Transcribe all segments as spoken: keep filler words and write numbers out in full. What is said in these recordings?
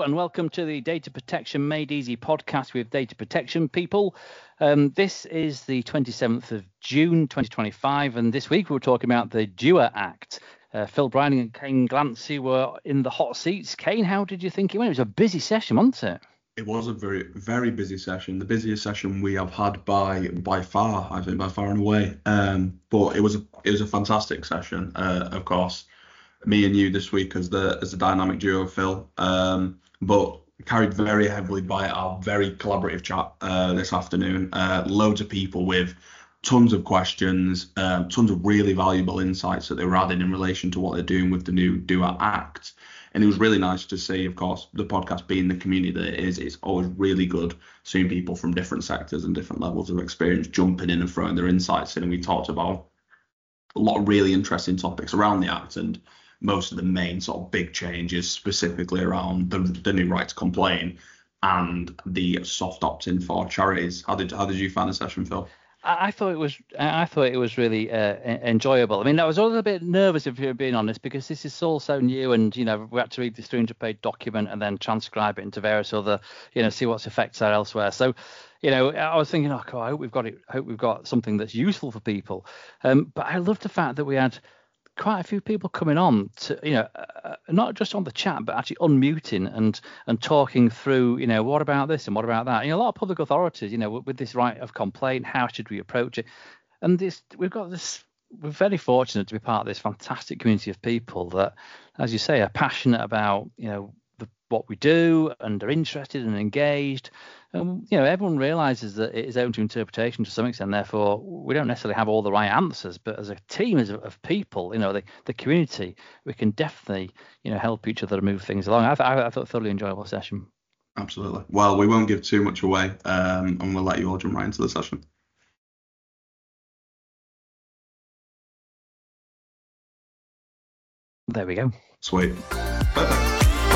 and welcome to the Data Protection Made Easy podcast with data protection people. Um, this is the twenty-seventh of June, twenty twenty-five, and this week we're talking about the DUA Act. Uh, Phil Brining and Kane Glancy were in the hot seats. Kane, how did you think it went? It was a busy session, wasn't it? It was a very, very busy session. The busiest session we have had by by far, I think, by far and away. Um, but it was a it was a fantastic session. Uh, of course, me and you this week as the as the dynamic duo, Phil. Um, but carried very heavily by our very collaborative chat uh, this afternoon. Uh, loads of people with tons of questions, uh, tons of really valuable insights that they were adding in relation to what they're doing with the new DUA Act. And it was really nice to see, of course, the podcast being the community that it is. It's always really good seeing people from different sectors and different levels of experience jumping in and throwing their insights in. And we talked about a lot of really interesting topics around the Act and most of the main sort of big changes, specifically around the, the new right to complain and the soft opt-in for charities. How did how did you find the session, Phil? I thought it was. I thought it was really uh, enjoyable. I mean, I was a little bit nervous, if you're being honest, because this is all so new, and you know, we had to read this three hundred page document and then transcribe it into various other, you know, see what's effects are elsewhere. So, you know, I was thinking, oh, God, I hope we've got it. I hope we've got something that's useful for people. Um, but I loved the fact that we had quite a few people coming on to, you know, uh, not just on the chat, but actually unmuting and and talking through, you know, what about this and what about that? You know, a lot of public authorities, you know, with, with this right of complaint, how should we approach it? And this, we've got this, we're very fortunate to be part of this fantastic community of people that, as you say, are passionate about, you know, the, what we do and are interested and engaged. And, you know, everyone realizes that it is open to interpretation to some extent. Therefore, we don't necessarily have all the right answers, but as a team as of people, you know, the, the community, we can definitely, you know, help each other move things along. I, th- I thought a thoroughly enjoyable session. Absolutely. Well, we won't give too much away, um, and we'll let you all jump right into the session. There we go. Sweet. Perfect.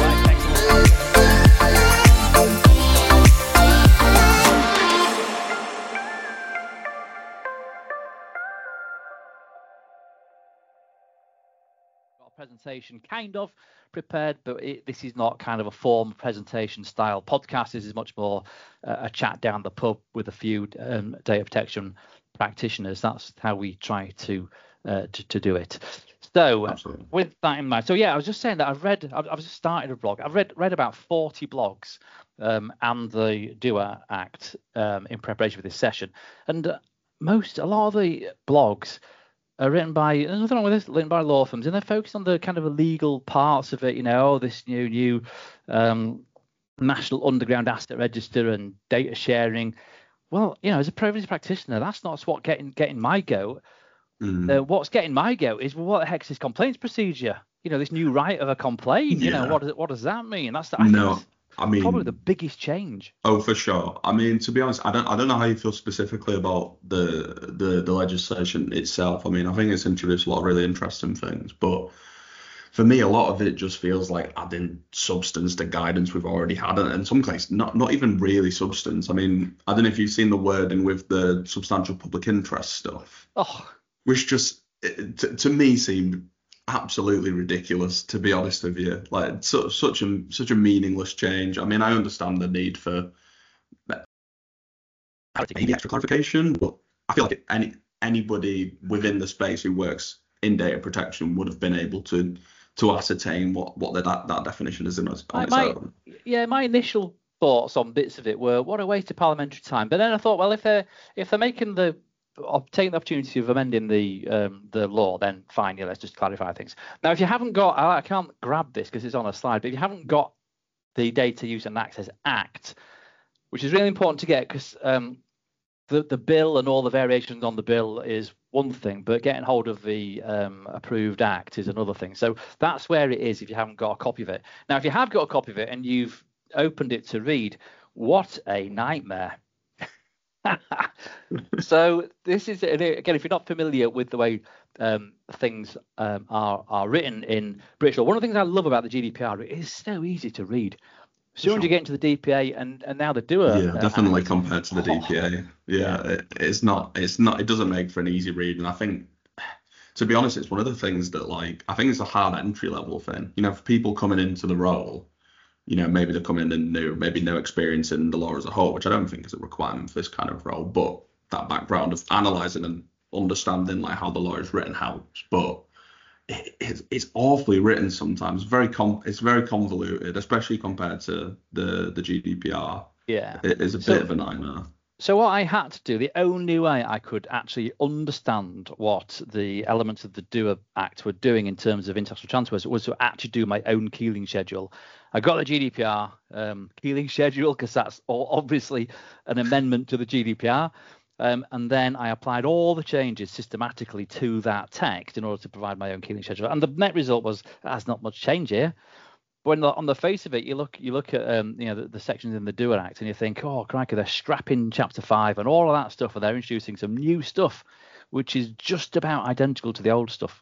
Presentation kind of prepared, but it, this is not kind of a form presentation style podcast. This is much more uh, a chat down the pub with a few um, data protection practitioners. That's how we try to uh, to, to do it. So Absolutely. With that in mind, so yeah, I was just saying that I've read, I've, I've just started a blog. I've read read about forty blogs um, and the DUA Act um, in preparation for this session, and uh, most, a lot of the blogs are written by, there's nothing wrong with this, written by law firms, and they're focused on the kind of illegal parts of it, you know, oh, this new, new um, National Underground Asset Register and data sharing. Well, you know, as a privacy practitioner, that's not what getting getting my goat. Mm. Uh, what's getting my goat is, well, what the heck's this complaints procedure? You know, this new right of a complaint, yeah. You know, what does, what does that mean? That's the, I no. think I mean, probably the biggest change. Oh, for sure. I mean, to be honest, I don't I don't know how you feel specifically about the the the legislation itself. I mean, I think it's introduced a lot of really interesting things, but for me, a lot of it just feels like adding substance to guidance we've already had, and in some cases, not not even really substance. I mean, I don't know if you've seen the wording with the substantial public interest stuff, oh. which just to, to me seemed absolutely ridiculous, to be honest with you. Like so, such a such a meaningless change. I mean, I understand the need for maybe extra clarification, but I feel like any anybody within the space who works in data protection would have been able to to ascertain what what the, that that definition is in its, on its my, own. Yeah, my initial thoughts on bits of it were, what a waste of parliamentary time. But then I thought, well, if they're if they're making the taking the opportunity of amending the um, the law, then fine, yeah, let's just clarify things. Now, if you haven't got, I can't grab this because it's on a slide, but if you haven't got the Data Use and Access Act, which is really important to get, because um, the the bill and all the variations on the bill is one thing, but getting hold of the um, approved act is another thing. So that's where it is if you haven't got a copy of it. Now, if you have got a copy of it and you've opened it to read, what a nightmare. So this is, again, if you're not familiar with the way um, things um, are are written in British law, one of the things I love about the G D P R, it is so easy to read. As soon as you get into the D P A and, and now the DUA, yeah, definitely uh, compared to the D P A, oh, yeah, yeah. It, it's not, it's not, it doesn't make for an easy read, and I think, to be honest, it's one of the things that, like, I think it's a hard entry level thing. You know, for people coming into the role, you know, maybe they come in and new, maybe no experience in the law as a whole, which I don't think is a requirement for this kind of role, but that background of analysing and understanding like how the law is written helps. But it, it's, it's awfully written sometimes. Very com- it's very convoluted, especially compared to the the G D P R. Yeah, it is a so, bit of a nightmare. So what I had to do, the only way I could actually understand what the elements of the DOA Act were doing in terms of international transfers was to actually do my own Keeling schedule. I got the G D P R um, Keeling schedule because that's all obviously an amendment to the G D P R. Um, and then I applied all the changes systematically to that text in order to provide my own Keeling schedule. And the net result was, there's not much change here. When the, on the face of it, you look you look at um, you know the, the sections in the DOA Act and you think, oh crikey, they're scrapping Chapter Five and all of that stuff, and they're introducing some new stuff, which is just about identical to the old stuff.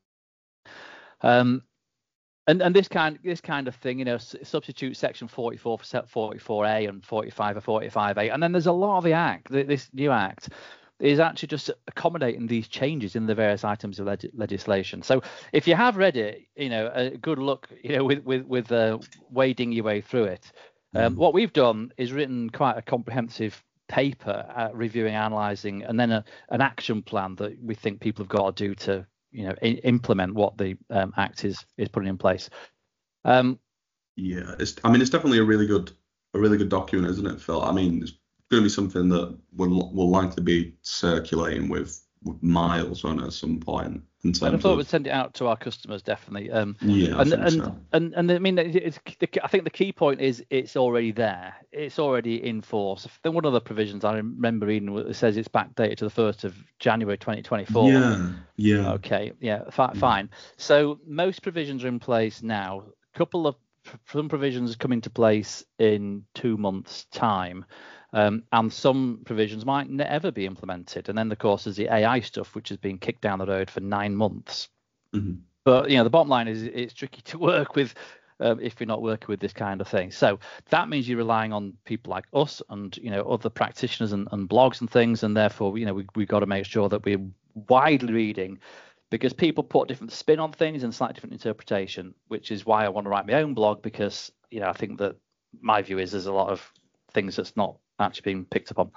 Um, and and this kind this kind of thing, you know, substitute Section forty-four for forty-four A and forty-five for forty-five A, and then there's a lot of the Act, this new Act, is actually just accommodating these changes in the various items of leg- legislation. So if you have read it, you know, a good look, you know, with with with uh, wading your way through it. Um, mm. What we've done is written quite a comprehensive paper, uh, reviewing, analysing, and then a, an action plan that we think people have got to do to, you know, I- implement what the um, Act is is putting in place. Um, yeah, it's. I mean, it's definitely a really good a really good document, isn't it, Phil? I mean, it's going to be something that will will likely be circulating with, with miles on at some point. In terms and I thought of, we'd send it out to our customers, definitely. Um, yeah, I and think and, so. and and I mean, it's, I think the key point is it's already there. It's already in force. Then one of the provisions I remember reading, it says it's backdated to the first of January twenty twenty-four. Yeah, yeah. Okay, yeah, fi- fine. So most provisions are in place now. A couple of some provisions come into place in two months' time. Um, and some provisions might never be implemented. And then, of course, there's the A I stuff, which has been kicked down the road for nine months. Mm-hmm. But, you know, the bottom line is it's tricky to work with um, if you're not working with this kind of thing. So that means you're relying on people like us and, you know, other practitioners and, and blogs and things. And therefore, you know, we, we've got to make sure that we're widely reading, because people put different spin on things and slightly different interpretation, which is why I want to write my own blog, because, you know, I think that my view is there's a lot of things that's not actually being picked up on.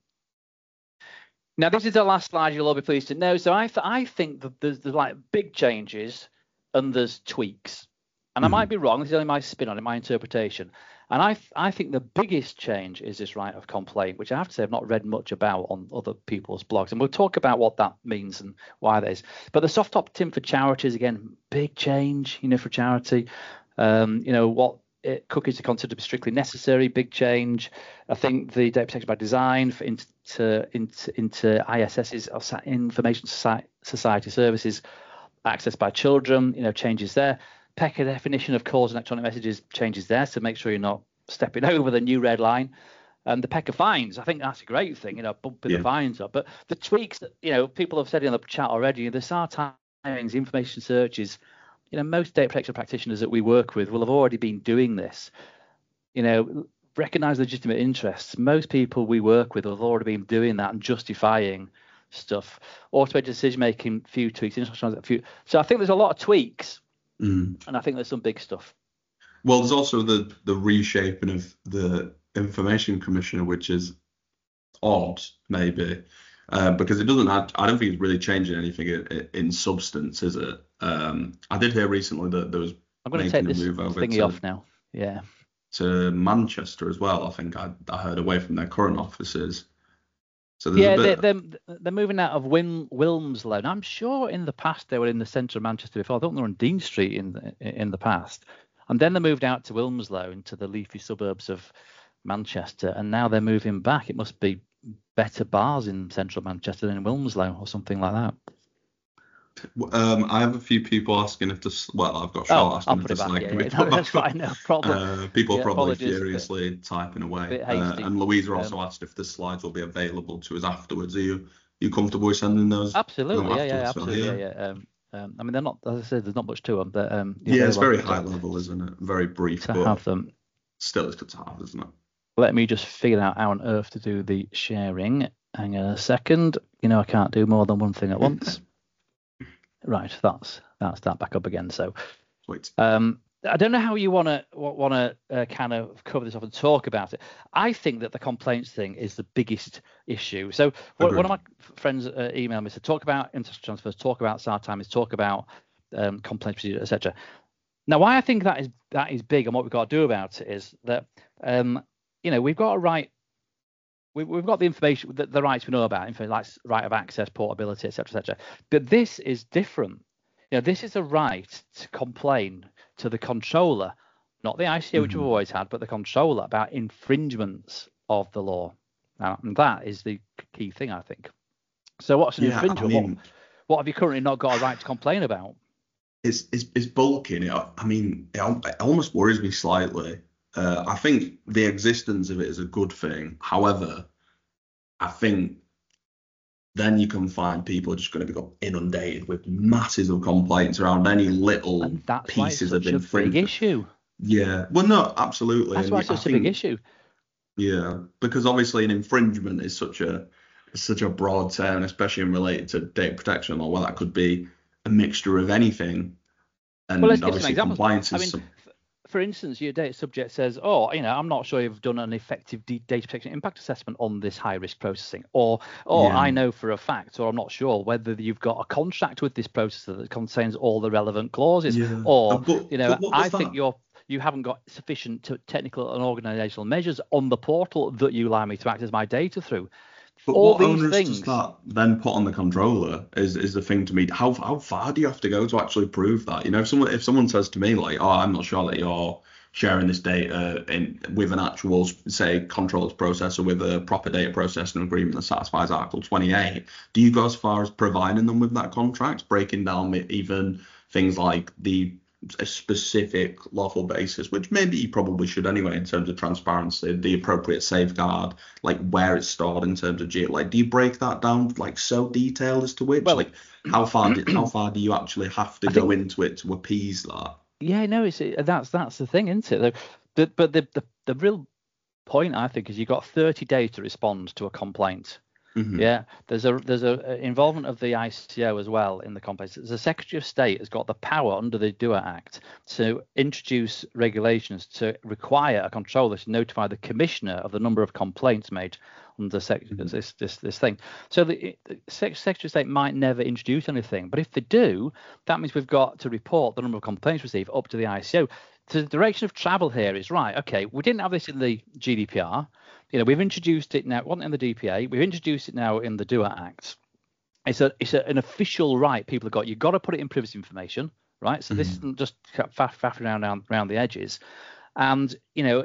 Now, this is the last slide you'll all be pleased to know. So I, th- I think that there's, there's like big changes and there's tweaks. And mm-hmm. I might be wrong. This is only my spin on it, my interpretation. And I, th- I think the biggest change is this right of complaint, which I have to say I've not read much about on other people's blogs. And we'll talk about what that means and why that is. But the soft opt-in for charities, again, big change, you know, for charity. Um, you know, what It, cookies are considered to be strictly necessary, big change. I think the data protection by design for into into, into I S S's, Information Society Services, access by children, you know, changes there. P E C A definition of calls and electronic messages changes there, so make sure you're not stepping over the new red line. And the P E C A fines, I think that's a great thing, you know, bumping yeah. the fines up. But the tweaks, you know, people have said in the chat already, the S A R timings, information searches. You know, most data protection practitioners that we work with will have already been doing this. You know, recognize legitimate interests. Most people we work with have already been doing that and justifying stuff. Automated decision making, few tweaks. Few. So I think there's a lot of tweaks, mm. and I think there's some big stuff. Well, there's also the the reshaping of the Information Commissioner, which is odd, maybe. Uh, because it doesn't add, I don't think it's really changing anything in, in substance, is it? Um, I did hear recently that there was I'm going to take this thingy to, off now. Yeah. To Manchester as well. I think I, I heard away from their current offices. So yeah, a bit... they're, they're they're moving out of Wim, Wilmslow. Now, I'm sure in the past they were in the centre of Manchester before. I thought they were on Dean Street in the, in the past, and then they moved out to Wilmslow into the leafy suburbs of Manchester, and now they're moving back. It must be better bars in central Manchester than in Wilmslow or something like that. Um, I have a few people asking if this. Well, I've got Charlotte oh, asking if this like yeah, can yeah. No, that's fine, no problem. Uh, people yeah, are probably apologies, furiously typing away. Uh, and Louisa also um, asked if the slides will be available to us afterwards. Are you you comfortable with sending those? Absolutely, yeah, yeah, absolutely, so, yeah. yeah. Um, um, I mean, they're not, as I said, there's not much to them, but um, yeah, it's very high level, isn't it? Very brief, to but have them. Still, it's good to have, isn't it? Let me just figure out how on earth to do the sharing. Hang on a second. You know, I can't do more than one thing at once. Right, that's that's that back up again. So, wait. Um, I don't know how you want to want to uh, kind of cover this off and talk about it. I think that the complaints thing is the biggest issue. So one, one of my friends uh, emailed me to talk about international transfers, talk about start times, talk about um, complaints procedure, et cetera. Now, why I think that is that is big, and what we've got to do about it is that um, you know we've got a right. We, we've got the information, the, the rights we know about, information like right of access, portability, et cetera, et cetera. But this is different. You know, this is a right to complain to the controller, not the I C O, which Mm-hmm. we've always had, but the controller about infringements of the law. Now, and that is the key thing, I think. So what's an Yeah, infringement? I mean, what, what have you currently not got a right to complain about? It's, it's, it's bulky. And it, I mean, it, it almost worries me slightly. Uh, I think the existence of it is a good thing. However, I think then you can find people are just going to become inundated with masses of complaints around any little And that's why it's pieces of such a big infringement. issue. Yeah, well, no, absolutely. That's And why it's I such a think, big issue. yeah, because obviously an infringement is such a such a broad term, especially in related to data protection, or well, that could be a mixture of anything. And Well, let's give some obviously examples. compliance I is mean, some, f- for instance, your data subject says, "Oh, you know, I'm not sure you've done an effective d- data protection impact assessment on this high-risk processing," or, "Or yeah, I know for a fact, or I'm not sure whether you've got a contract with this processor that contains all the relevant clauses, yeah. Uh, or, but you know, but what I was think that? you're you haven't got sufficient t- technical and organizational measures on the portal that you allow me to access my data through." But All what these onus does things. that then put on the controller is is the thing to me. How how far do you have to go to actually prove that? You know, if someone if someone says to me like, "Oh, I'm not sure that you're sharing this data in with an actual, say, controllers processor with a proper data processing agreement that satisfies Article twenty-eight," do you go as far as providing them with that contract, breaking down even things like the a specific lawful basis, which maybe you probably should anyway in terms of transparency, the appropriate safeguard, like where it's stored in terms of geo, like do you break that down like so detailed as to which, Well, like how far do, how far do you actually have to I go think, into it to appease that? yeah, no, it's that's that's the thing, isn't it? The, the, but the, the the real point, I think, is you've got thirty days to respond to a complaint. Hmm. Yeah, there's a there's a, a involvement of the I C O as well in the complaints. The Secretary of State has got the power under the D U A Act to introduce regulations to require a controller to notify the commissioner of the number of complaints made under sec- Hmm. this this this thing. So the, the Secretary of State might never introduce anything, but if they do, that means we've got to report the number of complaints received up to the I C O. So the direction of travel here is right. Okay, we didn't have this in the G D P R. You know, we've introduced it now. It wasn't in the D P A. We've introduced it now in the D U A Act. It's a it's a, an official right people have got. You've got to put it in privacy information, right? So this Hmm. isn't just faff, faffing around, around around the edges. And you know,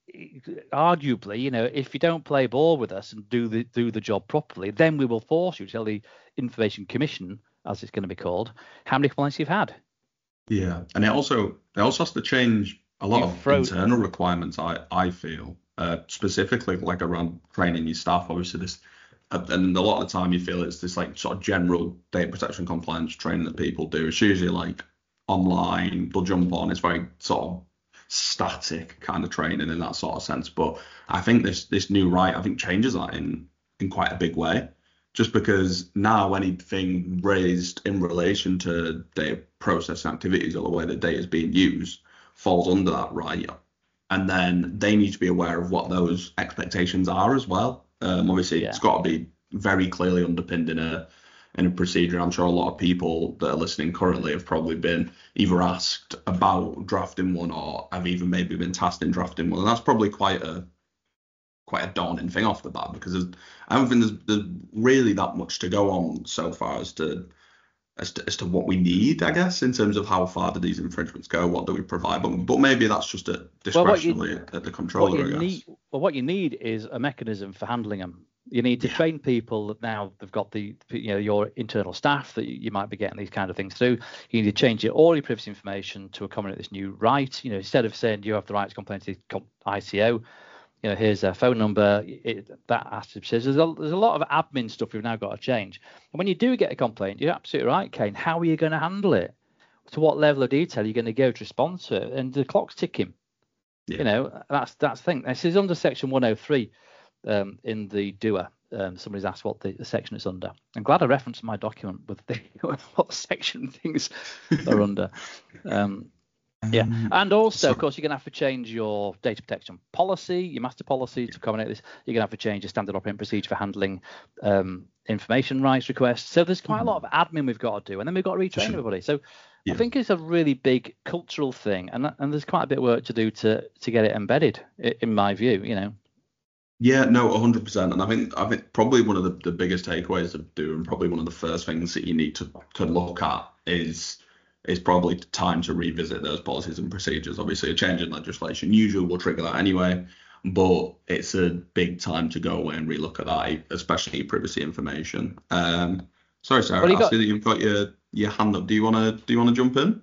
arguably, you know, if you don't play ball with us and do the do the job properly, then we will force you to tell the Information Commission, as it's going to be called, how many complaints you've had. Yeah, and it also it also has to change a lot You of throw internal requirements. I I feel uh, specifically like around training your staff. Obviously, this uh, and a lot of the time you feel it's this like sort of general data protection compliance training that people do. It's usually like online. They'll jump on. It's very sort of static kind of training in that sort of sense. But I think this this new right I think changes that in in quite a big way. Just because now anything raised in relation to data processing activities or the way that data is being used falls under that right. And then they need to be aware of what those expectations are as well. Um, obviously, it's yeah. got to be very clearly underpinned in a in a procedure. I'm sure a lot of people that are listening currently have probably been either asked about drafting one or have even maybe been tasked in drafting one. And that's probably quite a quite a daunting thing off the bat because there's, I don't think there's, there's really that much to go on so far as to, as to as to what we need, I guess, in terms of how far do these infringements go, what do we provide, but but maybe that's just a Well, what you discretionary at the what controller, you I need guess. well what you need is a mechanism for handling them. You need to Yeah. train people that now they've got the you know your internal staff that you might be getting these kind of things through. You need to change your all your privacy information to accommodate this new right. You know, instead of saying you have the right to complain to the I C O, you know, here's a phone number. It, that has to be says there's a, there's a lot of admin stuff we've now got to change. And when you do get a complaint, you're absolutely right, Kane. How are you going to handle it? To what level of detail are you going to go to respond to it? And the clock's ticking. You Yeah. know, that's that's the thing. This is under section one oh three um, in the D U A. Um, somebody's asked what the, the section it's under. I'm glad I referenced my document with the what section things are under. Um, Yeah, Um, and also, so, of course, you're going to have to change your data protection policy, your master policy to accommodate this. You're going to have to change your standard operating procedure for handling um, information rights requests. So there's quite a lot of admin we've got to do, and then we've got to retrain sure. everybody. So I Yeah. think it's a really big cultural thing, and and there's quite a bit of work to do to to get it embedded, in my view. You know. Yeah, no, one hundred percent. And I think I think probably one of the, the biggest takeaways of doing, probably one of the first things that you need to, to look at is is probably time to revisit those policies and procedures. Obviously, a change in legislation usually will trigger that anyway, but it's a big time to go away and relook at that, especially privacy information. Um, sorry, What Sarah, do you I got? see that you've got your your hand up. Do you wanna do you wanna jump in?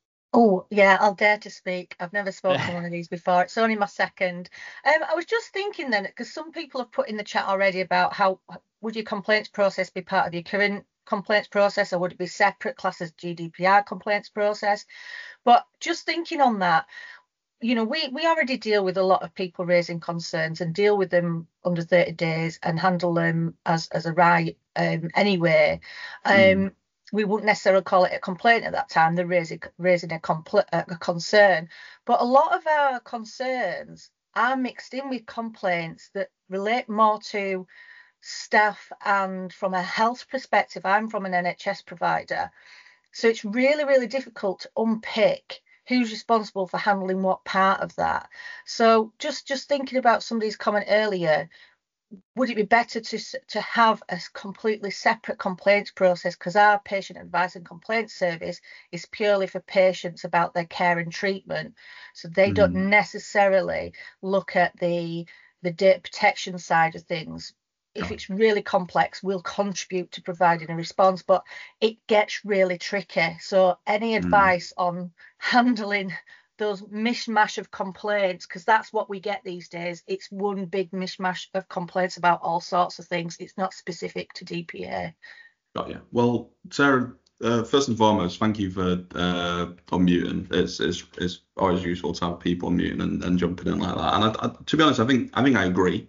Oh, yeah, I'll dare to speak. I've never spoken on one of these before. It's only my second. Um, I was just thinking then, because some people have put in the chat already about how would your complaints process be part of your current complaints process, or would it be separate, class as G D P R complaints process? But just thinking on that, you know, we, we already deal with a lot of people raising concerns and deal with them under thirty days and handle them as, as a right um, anyway. Um, Mm. We wouldn't necessarily call it a complaint at that time. They're raising, raising a, compl- a concern. But a lot of our concerns are mixed in with complaints that relate more to staff, and from a health perspective, I'm from an N H S provider. So it's really, really difficult to unpick who's responsible for handling what part of that. So just just thinking about somebody's comment earlier, would it be better to to have a completely separate complaints process, because our patient advice and complaints service is purely for patients about their care and treatment, so they Mm. don't necessarily look at the the data protection side of things. If it's really complex, we'll contribute to providing a response, but it gets really tricky. So any Mm. advice on handling those mishmash of complaints, because that's what we get these days. It's one big mishmash of complaints about all sorts of things. It's not specific to D P A. Got you. Well, Sarah, uh, first and foremost, thank you for uh, unmuting. It's, it's it's always useful to have people unmuting and, and jumping in like that. And I, I, to be honest, I think I think I agree.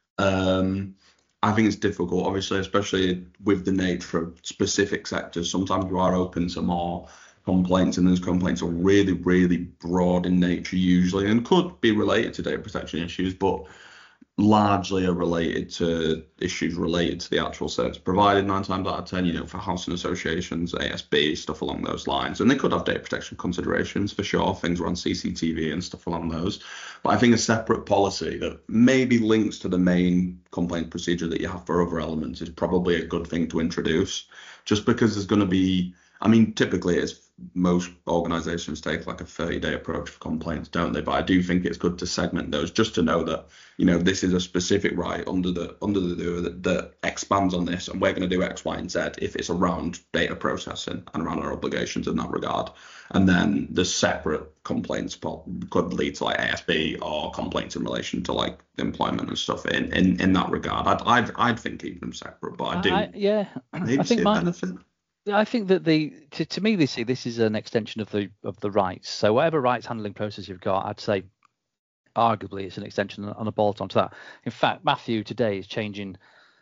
Um, I think it's difficult, obviously, especially with the nature of specific sectors. Sometimes you are open to more complaints, and those complaints are really, really broad in nature usually, and could be related to data protection issues, but largely are related to issues related to the actual service provided nine times out of ten, you know, for housing associations, A S B, stuff along those lines. And they could have data protection considerations for sure, things around C C T V and stuff along those. But I think a separate policy that maybe links to the main complaint procedure that you have for other elements is probably a good thing to introduce, just because there's going to be, I mean, typically it's most organizations take like a thirty day approach for complaints, don't they? But I do think it's good to segment those, just to know that, you know, this is a specific right under the under the D O that, that expands on this, and we're going to do X, Y, and Z if it's around data processing and around our obligations in that regard. And then the separate complaints could lead to like A S B or complaints in relation to like employment and stuff in in, in that regard. I'd, I'd I'd think keep them separate, but I do I, yeah, maybe I think see a my, benefit. I think that the to, to me they see this is an extension of the of the rights. So whatever rights handling process you've got, I'd say arguably it's an extension and a bolt onto that. In fact, Matthew today is changing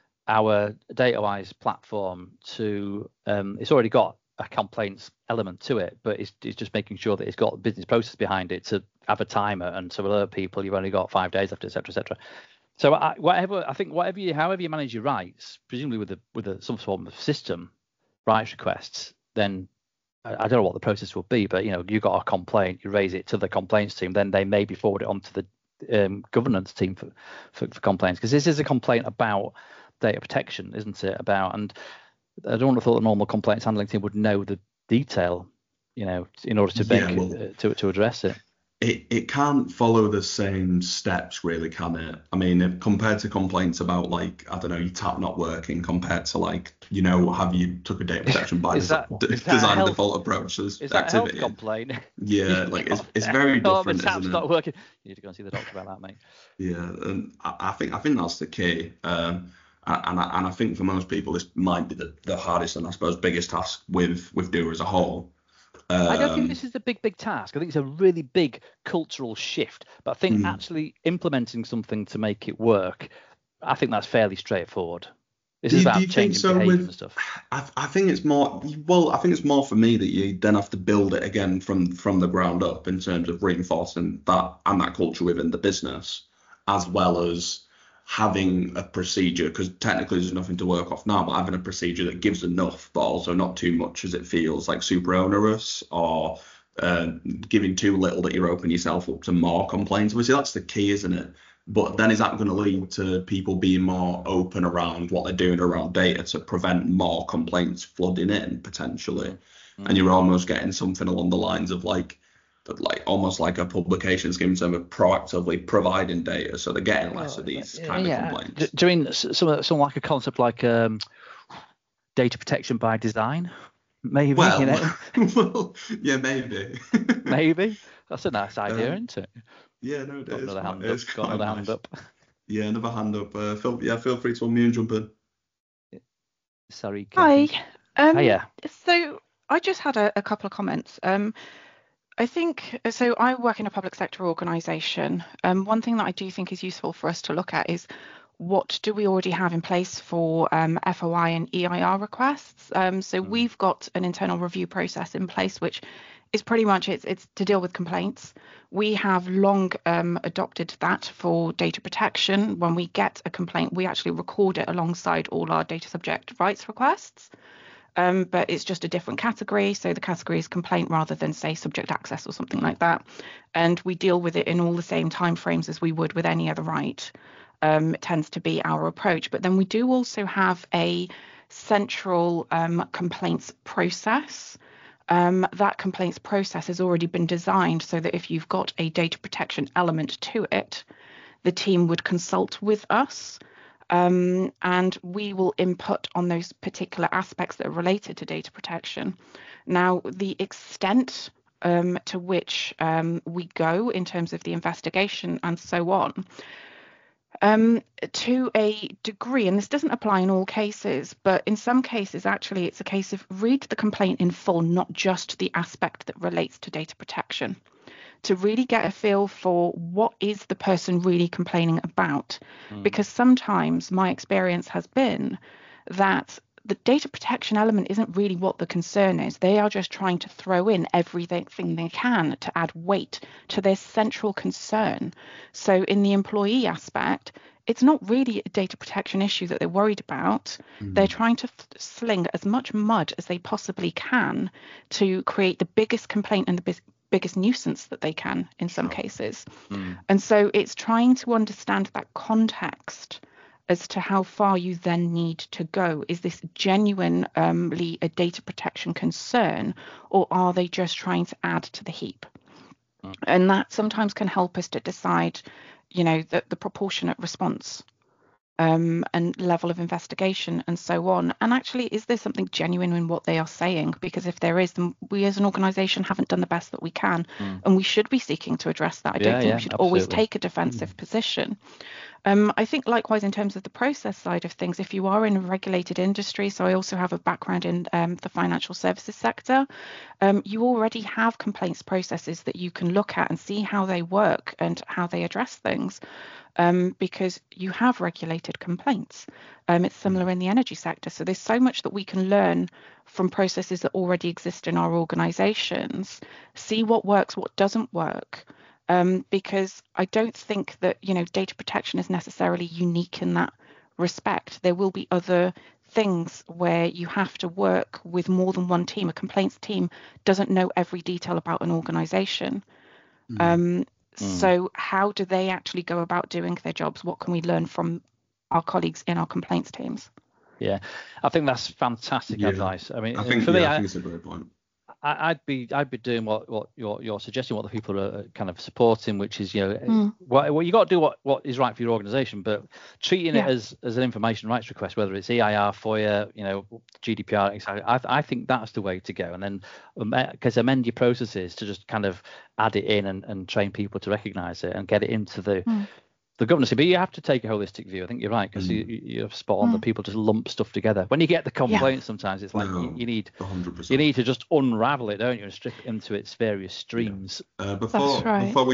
our DataWise platform to um, it's already got a complaints element to it, but it's, it's just making sure that it's got a business process behind it to have a timer and to alert people you've only got five days left, et cetera, et cetera. So I, whatever I think, whatever you, however you manage your rights, presumably with a with a some form of system, rights requests, then I, I don't know what the process will be, but you know, you got a complaint, you raise it to the complaints team, then they maybe forward it on to the um, governance team for, for, for complaints, because this is a complaint about data protection, isn't it? About, and I don't want to thought the normal complaints handling team would know the detail, you know, in order to Yeah, make well, uh, to to address it. It, it can't follow the same steps, really, can it? I mean, if, compared to complaints about, like, I don't know, your tap not working, compared to, like, you know, have you took a data protection by Is that- design, is that a design health- default approach as Is that a health activity? complaint? Yeah, like it's it's very Oh, different, the tap's isn't not it? working. You need to go and see the doctor about that, mate. Yeah, and I, I think I think that's the key. Um, and I, and I think for most people, this might be the, the hardest and I suppose biggest task with with Doer as a whole. Um, I don't think this is a big, big task. I think it's a really big cultural shift. But I think mm, actually implementing something to make it work, I think that's fairly straightforward. This Do is you, do about you think changing so behaviour with? and stuff. I, I think it's more. Well, I think it's more for me that you then have to build it again from from the ground up in terms of reinforcing that and that culture within the business, as well as having a procedure. Because technically, there's nothing to work off now, but having a procedure that gives enough, but also not too much, as it feels like super onerous or uh, giving too little that you're opening yourself up to more complaints. Obviously, that's the key, isn't it? But then is that going to lead to people being more open around what they're doing around data to prevent more complaints flooding in potentially? Mm. And you're almost getting something along the lines of like, like almost like a publication scheme in terms of proactively providing data, so they're getting less oh, of these yeah, kind yeah. of complaints. Do, do you mean some some like a concept like um, data protection by design? Maybe. Well, you know? well yeah, maybe. Maybe that's a nice idea, um, isn't it? Yeah, no, it got is. Another hand It's up. Got another nice. hand up. Yeah, another hand up. Uh, feel, yeah, feel free to unmute and jump in. Sorry, Kathy. Hi. Um, Hiya. So I just had a, a couple of comments. Um, I think, so I work in a public sector organisation. Um, one thing that I do think is useful for us to look at is what do we already have in place for um, F O I and E I R requests. Um, so mm. we've got an internal review process in place, which is pretty much it's it's to deal with complaints. We have long um, adopted that for data protection. When we get a complaint, we actually record it alongside all our data subject rights requests. Um, but it's just a different category. So the category is complaint rather than, say, subject access or something like that. And we deal with it in all the same timeframes as we would with any other right. Um, it tends to be our approach. But then we do also have a central um, complaints process. Um, that complaints process has already been designed so that if you've got a data protection element to it, the team would consult with us. Um, and we will input on those particular aspects that are related to data protection. Now, the extent um, to which um, we go in terms of the investigation and so on, um, to a degree, and this doesn't apply in all cases, but in some cases, actually, it's a case of read the complaint in full, not just the aspect that relates to data protection, to really get a feel for what is the person really complaining about. Mm. Because sometimes my experience has been that the data protection element isn't really what the concern is. They are just trying to throw in everything they can to add weight to their central concern. So in the employee aspect, it's not really a data protection issue that they're worried about. Mm. They're trying to th- sling as much mud as they possibly can to create the biggest complaint and the biggest biggest nuisance that they can in some sure. cases. Mm. And so it's trying to understand that context as to how far you then need to go. Is this genuinely um, a data protection concern, or are they just trying to add to the heap? Mm. And that sometimes can help us to decide, you know, the, the proportionate response um, and level of investigation and so on. And actually, is there something genuine in what they are saying? Because if there is, then we as an organisation haven't done the best that we can, mm. and we should be seeking to address that. I yeah, don't think yeah, we should absolutely. always take a defensive mm. position. Um, I think likewise in terms of the process side of things, if you are in a regulated industry, so I also have a background in um, the financial services sector, um, you already have complaints processes that you can look at and see how they work and how they address things. Um, because you have regulated complaints. Um, it's similar in the energy sector. So there's so much that we can learn from processes that already exist in our organisations, see what works, what doesn't work. Um, because I don't think that, you know, data protection is necessarily unique in that respect. There will be other things where you have to work with more than one team. A complaints team doesn't know every detail about an organisation. Mm. Um, Mm. So how do they actually go about doing their jobs? What can we learn from our colleagues in our complaints teams? Yeah, I think that's fantastic yeah. advice. I mean, I think, for yeah, me, I, I think it's a great point. I, I'd be I'd be doing what, what you're you're suggesting, what the people are kind of supporting, which is, you know, mm. what, what you got to do what, what is right for your organisation, but treating yeah. it as, as an information rights request, whether it's E I R, FOIA, you know, G D P R, et cetera. I I think that's the way to go. And then because amend your processes to just kind of add it in and, and train people to recognise it and get it into the mm. the governance. But you have to take a holistic view. I think you're right, because mm. you, you're spot on. Mm. The people just lump stuff together. When you get the complaint, yeah. sometimes it's like no, you, you need one hundred percent. You need to just unravel it, don't you, and strip it into its various streams. Yeah. Uh, before right. before we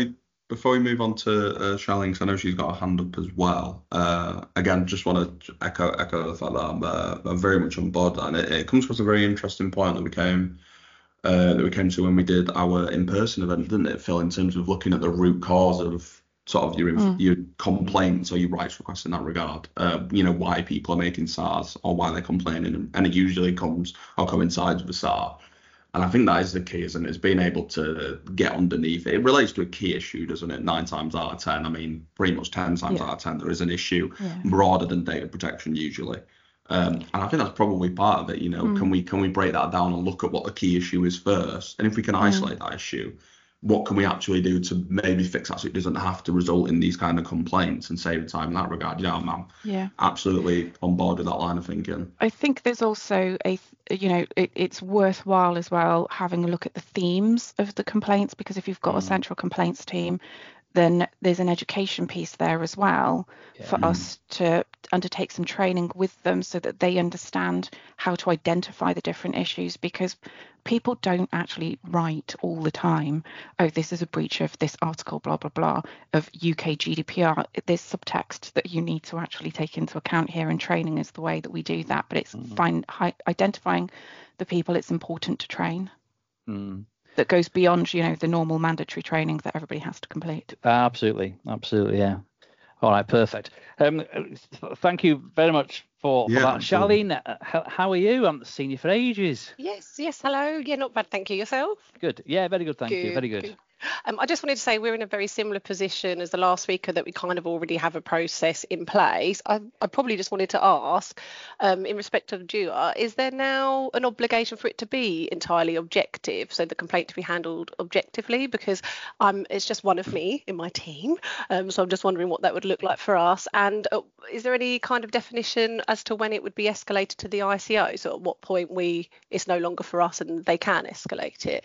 before we move on to uh, Charlene, 'cause I know she's got a hand up as well. Uh, again, just want to echo echo the fact that I'm, uh, I'm very much on board, and it, it comes across a very interesting point that we came uh, that we came to when we did our in-person event, didn't it, Phil? In terms of looking at the root cause of sort of your Mm. your complaints or your rights requests in that regard. Uh, you know, why people are making S A Rs or why they're complaining, and, and it usually comes or coincides with a S A R. And I think that is the key, isn't it? It's being able to get underneath it. It relates to a key issue, doesn't it? Nine times out of ten. I mean, pretty much ten times Yeah. out of ten, there is an issue Yeah. broader than data protection usually. Um, and I think that's probably part of it. You know, Mm. can we can we break that down and look at what the key issue is first? And if we can Mm. isolate that issue, what can we actually do to maybe fix that so it doesn't have to result in these kind of complaints and save time in that regard? Yeah, I'm, I'm Yeah. absolutely on board with that line of thinking. I think there's also a, th- you know, it, it's worthwhile as well having a look at the themes of the complaints, because if you've got a Mm. central complaints team, then there's an education piece there as well for Yeah. us to undertake some training with them so that they understand how to identify the different issues, because people don't actually write all the time, oh, this is a breach of this article, blah, blah, blah, of U K G D P R. There's subtext that you need to actually take into account here, and training is the way that we do that. But it's Mhm. find, hi, identifying the people it's important to train. Mm. That goes beyond, you know, the normal mandatory training that everybody has to complete. Absolutely, absolutely, yeah. All right, perfect. Um, thank you very much for, for Yeah, that, absolutely. Charlene. uh, How, how are you? I haven't seen you for ages. Yes, yes, hello. Yeah, not bad, thank you. Yourself? Good. Yeah, very good. Thank you. Good, Very good. good. Um, I just wanted to say we're in a very similar position as the last speaker, that we kind of already have a process in place. I, I probably just wanted to ask, um, in respect of D U A, is there now an obligation for it to be entirely objective, so the complaint to be handled objectively? Because um, it's just one of me in my team, um, so I'm just wondering what that would look like for us. And uh, is there any kind of definition as to when it would be escalated to the I C O? So at what point we it's no longer for us and they can escalate it?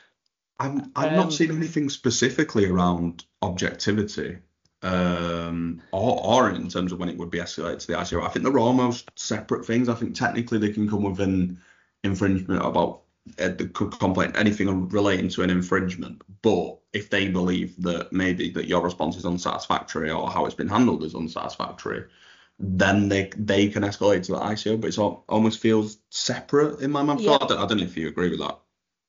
I'm, I've Um, not seen anything specifically around objectivity, um, or, or in terms of when it would be escalated to the I C O. I think they're almost separate things. I think technically they can come within infringement about uh, the c- complaint, anything relating to an infringement. But if they believe that maybe that your response is unsatisfactory or how it's been handled is unsatisfactory, then they they can escalate to the I C O. But it's all, almost feels separate in my mind. Yeah. I don't, I don't know if you agree with that.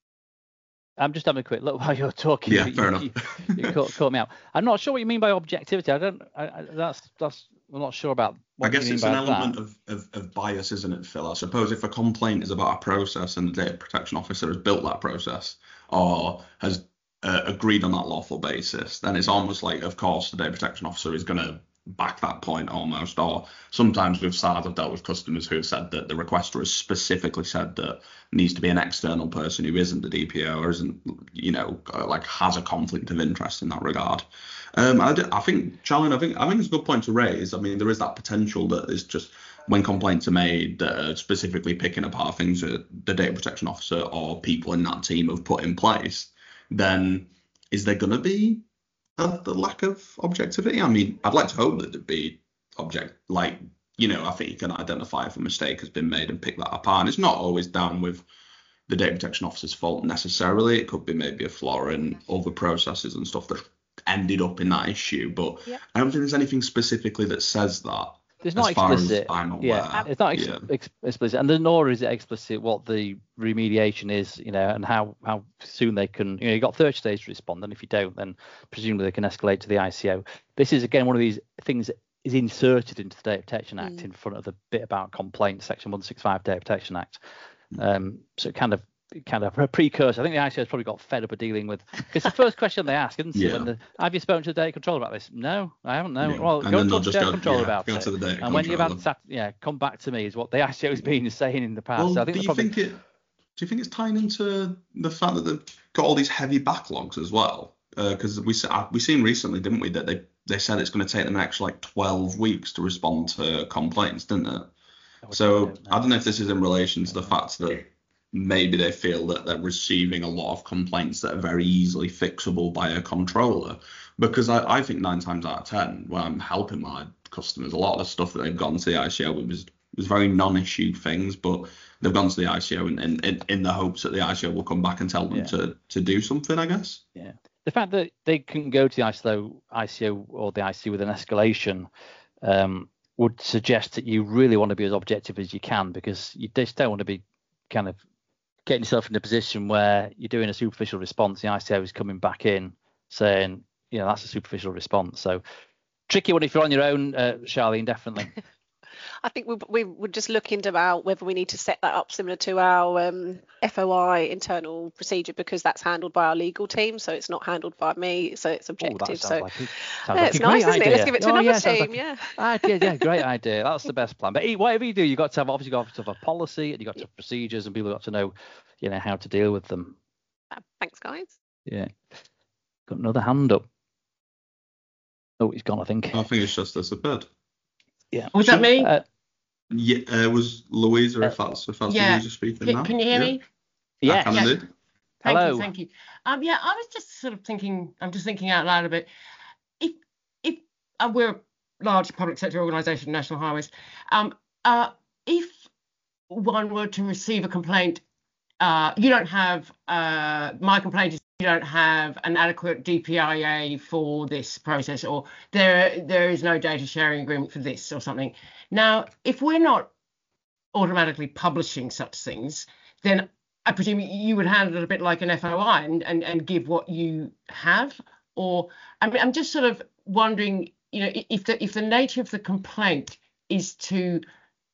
I'm just having a quick look while you're talking. Yeah, You- fair you, enough. You, you caught, caught me out. I'm not sure what you mean by objectivity. I don't. I, I, that's that's. I'm not sure about what I guess you mean it's by an element that. of, of, of bias, isn't it, Phil? I suppose if a complaint is about a process and the data protection officer has built that process or has uh, agreed on that lawful basis, then it's almost like, of course, the data protection officer is going to back that point almost. Or sometimes with S A Rs, I've dealt with customers who have said that the requester has specifically said that it needs to be an external person who isn't the D P O or isn't, you know, like has a conflict of interest in that regard. Um, I, d- I think, Charlene, I think I think it's a good point to raise. I mean, there is that potential that is just when complaints are made that are specifically picking apart things that the data protection officer or people in that team have put in place, then is there going to be a, the lack of objectivity? I mean, I'd like to hope that there'd be object, like, you know, I think you can identify if a mistake has been made and pick that apart. And it's not always down with the data protection officer's fault necessarily. It could be maybe a flaw in other processes and stuff that ended up in that issue. But Yep. I don't think there's anything specifically that says that. There's as not far as explicit. I'm aware. Yeah, it's not ex- Yeah. ex- explicit, and then nor is it explicit what the remediation is, you know, and how how soon they can. You know, you got thirty days to respond, and if you don't, then presumably they can escalate to the I C O. This is again one of these things that is inserted into the Data Protection Act Mm. in front of the bit about complaints, Section one sixty-five Data Protection Act. Um, so it kind of kind of a precursor. I think the I C O's probably got fed up of dealing with. It's the first question they ask, isn't it? Yeah. When the, have you spoken to the data controller about this? No, I haven't. No. Yeah. Well, And go then and they'll talk to the just data go- controller yeah, about go it. to the data And when you've controller. had sat, yeah, come back to me is what the I C O's been saying in the past. Well, so I think do they're you probably, think it? Do you think it's tying into the fact that they've got all these heavy backlogs as well? Because we s- uh, we seen recently, didn't we, that they they said it's going to take them an extra like twelve weeks to respond to complaints, didn't it? So I don't know if this is in relation to the fact that maybe they feel that they're receiving a lot of complaints that are very easily fixable by a controller. Because I, I think nine times out of ten, when I'm helping my customers, a lot of the stuff that they've gone to the I C O was was very non-issue things, but they've gone to the I C O in, in, in the hopes that the I C O will come back and tell them Yeah. to, to do something, I guess. yeah. the fact that they can go to the I C O, I C O or the I C with an escalation um, would suggest that you really want to be as objective as you can, because you just don't want to be kind of getting yourself in a position where you're doing a superficial response. The I C O is coming back in saying, you know, that's a superficial response. So tricky one if you're on your own, uh, Charlene, definitely. I think we we would just look into about whether we need to set that up similar to our um, F O I internal procedure, because that's handled by our legal team, so it's not handled by me, so it's objective. Ooh, so like a, yeah, like it's nice, isn't idea. it? Let's give it to oh, another yeah, team. Like yeah. idea, yeah, great idea. That's the best plan. But whatever you do, you got to have obviously got to have a policy, and you got to have procedures, and people got to know, you know, how to deal with them. Uh, thanks, guys. Yeah. Got another hand up. Oh, he's gone, I think. I think it's just disappeared. Yeah. Was that me? Uh, Yeah, uh, it was Louisa, if that's if that's yeah. Louisa speaking Can, now. can you hear yeah. me? yeah. I can Yeah. indeed. Thank Hello. you, thank you. Um, yeah, I was just sort of thinking. I'm just thinking out loud a bit. If if uh, we're a large public sector organisation, National Highways, um, uh, if one were to receive a complaint, uh, you don't have. Uh, my complaint is you don't have an adequate D P I A for this process, or there there is no data sharing agreement for this or something. Now, if we're not automatically publishing such things, then I presume you would handle it a bit like an F O I and, and, and give what you have. Or I mean, I'm just sort of wondering, you know, if the if the nature of the complaint is to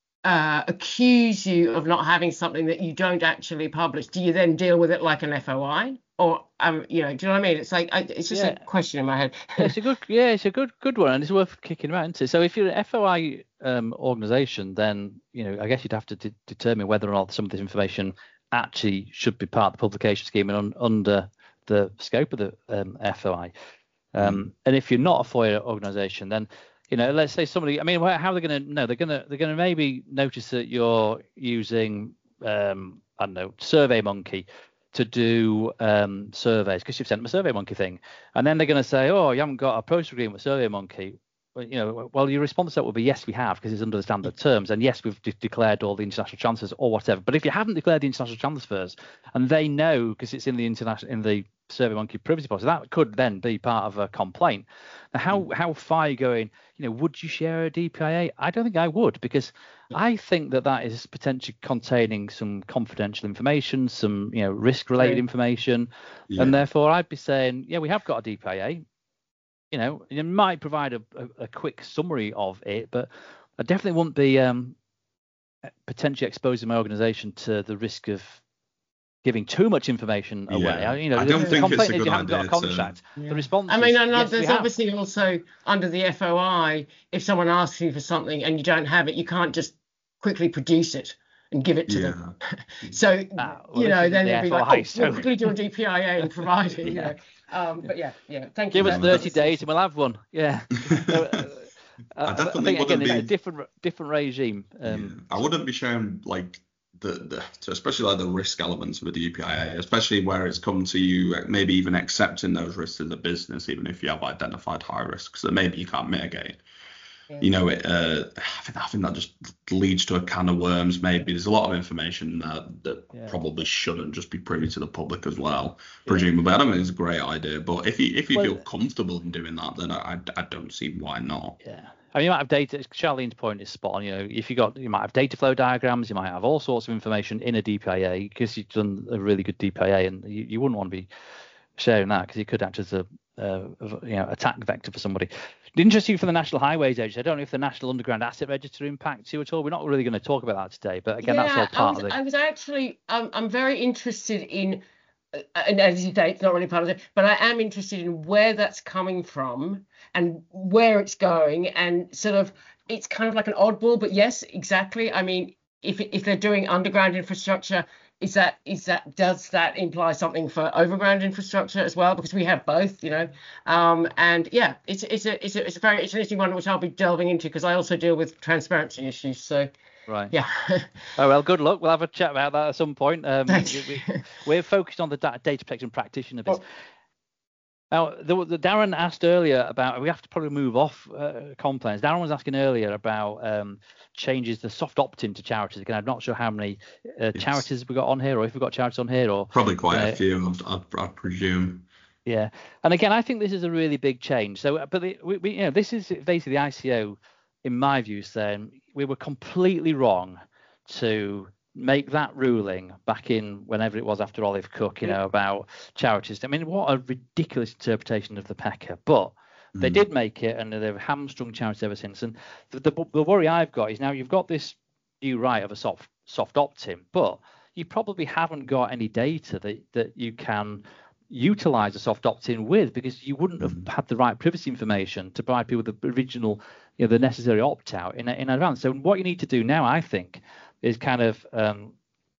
uh, accuse you of not having something that you don't actually publish, do you then deal with it like an F O I? Or um, you know, do you know what I mean? It's like I, it's just Yeah. a question in my head. It's a good, yeah, it's a good, good one, and it's worth kicking around. Isn't it? So if you're an F O I um, organisation, then you know, I guess you'd have to de- determine whether or not some of this information actually should be part of the publication scheme and un- under the scope of the um, F O I. Um, mm. And if you're not a F O I organisation, then you know, let's say somebody, I mean, how are they going to know? They're going to they're going to maybe notice that you're using, um, I don't know, SurveyMonkey to do um, surveys because you've sent them a SurveyMonkey thing, and then they're going to say, oh, you haven't got a process agreement with SurveyMonkey. Well, you know, well, your response to that would be yes, we have, because it's under the standard terms, and yes, we've de- declared all the international transfers or whatever. But if you haven't declared the international transfers, and they know because it's in the international in the SurveyMonkey privacy policy, that could then be part of a complaint. Now, how mm. how far are you going? You know, would you share a D P I A? I don't think I would, because I think that that is potentially containing some confidential information, some you know risk-related yeah. information, yeah. and therefore I'd be saying, yeah, we have got a D P I A. You know, it might provide a, a, a quick summary of it, but I definitely wouldn't be um, potentially exposing my organisation to the risk of giving too much information away. Yeah. I, you know, I don't the think complaint it's a is good you haven't got a contract. To, yeah. The response. I mean, is, I know yes, there's obviously also under the F O I, if someone asks you for something and you don't have it, you can't just quickly produce it and give it to yeah. them. so ah, well, you know, then the they'd be F O I, like, oh, so... we'll quickly do a D P I A and provide it. yeah. You know. Um, but yeah, yeah. Thank Give you. Give us thirty days and we'll have one. Yeah. so, uh, I definitely I think, wouldn't again, be. A different, different regime. Um, yeah. I wouldn't be sharing like the, the, especially like the risk elements of a D P I A, especially where it's come to you, maybe even accepting those risks as a business, even if you have identified high risks that maybe you can't mitigate. Yeah. You know, it, uh, I think I think that just leads to a can of worms. Maybe there's a lot of information that that yeah. probably shouldn't just be privy to the public as well. Yeah. Presumably, I don't think it's a great idea, but if you if you well, feel comfortable in doing that, then I, I don't see why not. Yeah. I mean, you might have data. Charlene's point is spot on. You know, if you got, you might have data flow diagrams, you might have all sorts of information in a D P I A because you've done a really good D P I A, and you, you wouldn't want to be sharing that because it could act as a, uh, you know, attack vector for somebody. Interesting for the National Highways Agency. I don't know if the National Underground Asset Register impacts you at all. We're not really going to talk about that today, but again, yeah, that's all part I was, of it. I was actually, um, I'm very interested in. And as you say, it's not really part of it, but I am interested in where that's coming from and where it's going, and sort of it's kind of like an oddball, but yes, exactly. I mean, if if they're doing underground infrastructure, is that is that does that imply something for overground infrastructure as well? Because we have both, you know. Um, and yeah, it's it's a it's a it's a very it's an interesting one which I'll be delving into because I also deal with transparency issues. So. Right. Yeah. Oh, well, good luck. We'll have a chat about that at some point. Um, we, we're focused on the data protection practitioner bit. Oh. Now, the, the Darren asked earlier about, we have to probably move off uh, complaints. Darren was asking earlier about um, changes, the soft opt-in to charities. Again, I'm not sure how many uh, yes. charities we got on here, or if we've got charities on here. or Probably quite uh, a few, I, I presume. Yeah, and again, I think this is a really big change. So, but the, we, we, you know, this is basically the I C O, in my view, saying we were completely wrong to make that ruling back in whenever it was after Olive Cook, you know, about charities. I mean, what a ridiculous interpretation of the P E C A, but they did make it, and they've hamstrung charities ever since. And the, the, the worry I've got is now you've got this new right of a soft soft opt-in, but you probably haven't got any data that, that you can utilize a soft opt-in with, because you wouldn't have had the right privacy information to provide people with the original, you know, the necessary opt-out in, in advance. So what you need to do now, I think, is kind of um,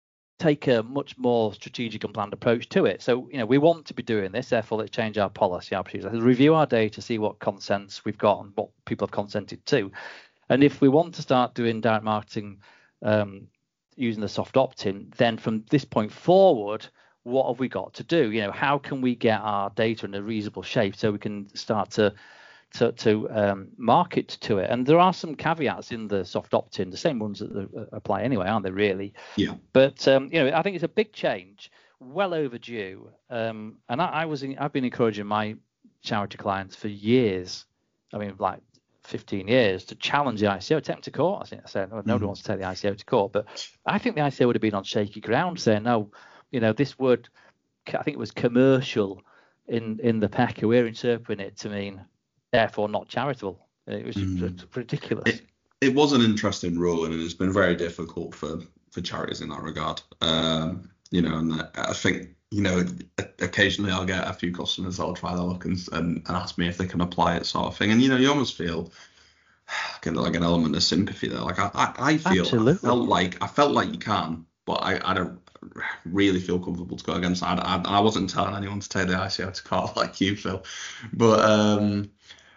take a much more strategic and planned approach to it. So, you know, we want to be doing this, therefore let's change our policy, our procedures, review our data, see what consents we've got and what people have consented to. And if we want to start doing direct marketing um, using the soft opt-in, then from this point forward, what have we got to do? You know, how can we get our data in a reasonable shape so we can start to to, to um, market to it? And there are some caveats in the soft opt-in, the same ones that apply anyway, aren't they, really? Yeah. But um, you know, I think it's a big change, well overdue. Um, and I, I was in, I've been encouraging my charity clients for years. I mean, like fifteen years, to challenge the I C O, take them to court. I think I said, oh, nobody mm. wants to take the I C O to court, but I think the I C O would have been on shaky ground, saying, no, you know, this word, I think it was commercial in in the P E C A, we're interpreting it to mean therefore not charitable. It was mm. ridiculous. It, it was an interesting ruling, and it's been very difficult for, for charities in that regard. Um, you know, and I think, you know, occasionally I'll get a few customers that'll try their luck and, and, and ask me if they can apply it, sort of thing. And, you know, you almost feel kind of like an element of sympathy there. Like I, I, I feel, Absolutely. I felt like, I felt like you can, but I, I don't really feel comfortable to go against that. I, I, I wasn't telling anyone to take the I C O to court like you, Phil. But um,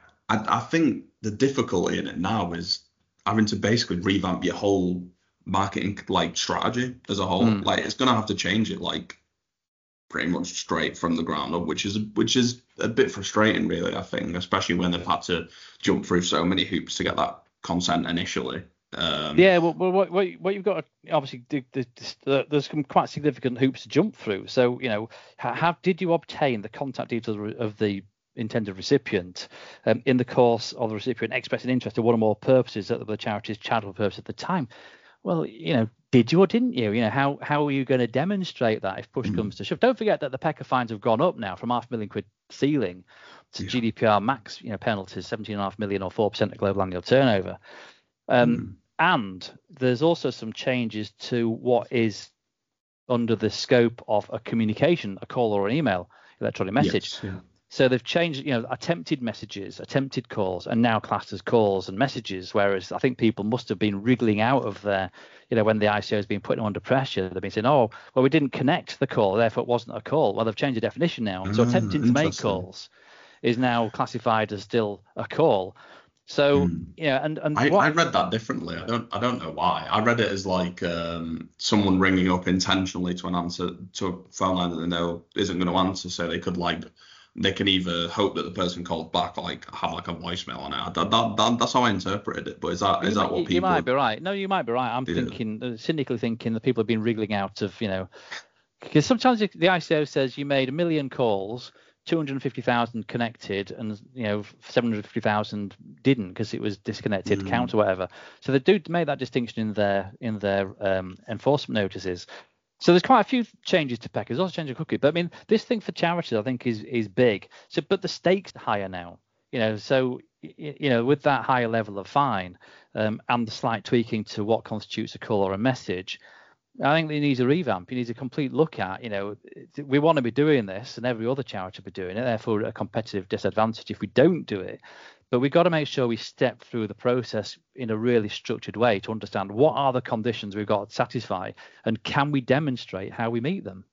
I, I think the difficulty in it now is having to basically revamp your whole marketing like strategy as a whole. Mm. Like it's gonna have to change it like pretty much straight from the ground up, which is which is a bit frustrating, really. I think, especially when they've had to jump through so many hoops to get that consent initially. Um, yeah, well, well what, what what you've got to, obviously the, the, the, there's some quite significant hoops to jump through. So, you know, how, how did you obtain the contact details of the intended recipient um, in the course of the recipient expressing interest in one or more purposes that the charity's charitable purpose at the time? Well, you know, did you or didn't you? You know, how how are you going to demonstrate that if push mm. comes to shove? Don't forget that the P E C A fines have gone up now from half a million quid ceiling to yeah. G D P R max, you know, penalties, seventeen and a half million or four percent of global annual turnover. Um, mm. And there's also some changes to what is under the scope of a communication, a call or an email, electronic message. Yes, yeah. So they've changed, you know, attempted messages, attempted calls, and now classed as calls and messages. Whereas I think people must have been wriggling out of their, you know, when the I C O has been putting them under pressure, they've been saying, oh, well, we didn't connect the call, therefore it wasn't a call. Well, they've changed the definition now. So attempting to make calls is now classified as still a call. So, mm. yeah, and, and I, what... I read that differently. I don't I don't know why. I read it as like um, someone ringing up intentionally to an answer to a phone line that they know isn't going to answer, so they could like they can either hope that the person calls back or like have like a voicemail on it. That, that, that, that's how I interpreted it. But is that is you, that what you, people? You might be right. No, you might be right. I'm yeah. thinking, uh, cynically thinking that people have been wriggling out of, you know, because sometimes the I C O says you made a million calls, two hundred fifty thousand connected, and you know seven hundred fifty thousand didn't because it was disconnected mm. count or whatever. So they do make that distinction in their in their um, enforcement notices. So there's quite a few changes to P E C A. There's also change of cookie, but I mean this thing for charities I think is is big. So but the stakes are higher now. You know, so you know with that higher level of fine um, and the slight tweaking to what constitutes a call or a message, I think it needs a revamp. It needs a complete look at, you know, we want to be doing this and every other charity will be doing it. Therefore, a competitive disadvantage if we don't do it. But we've got to make sure we step through the process in a really structured way to understand what are the conditions we've got to satisfy and can we demonstrate how we meet them.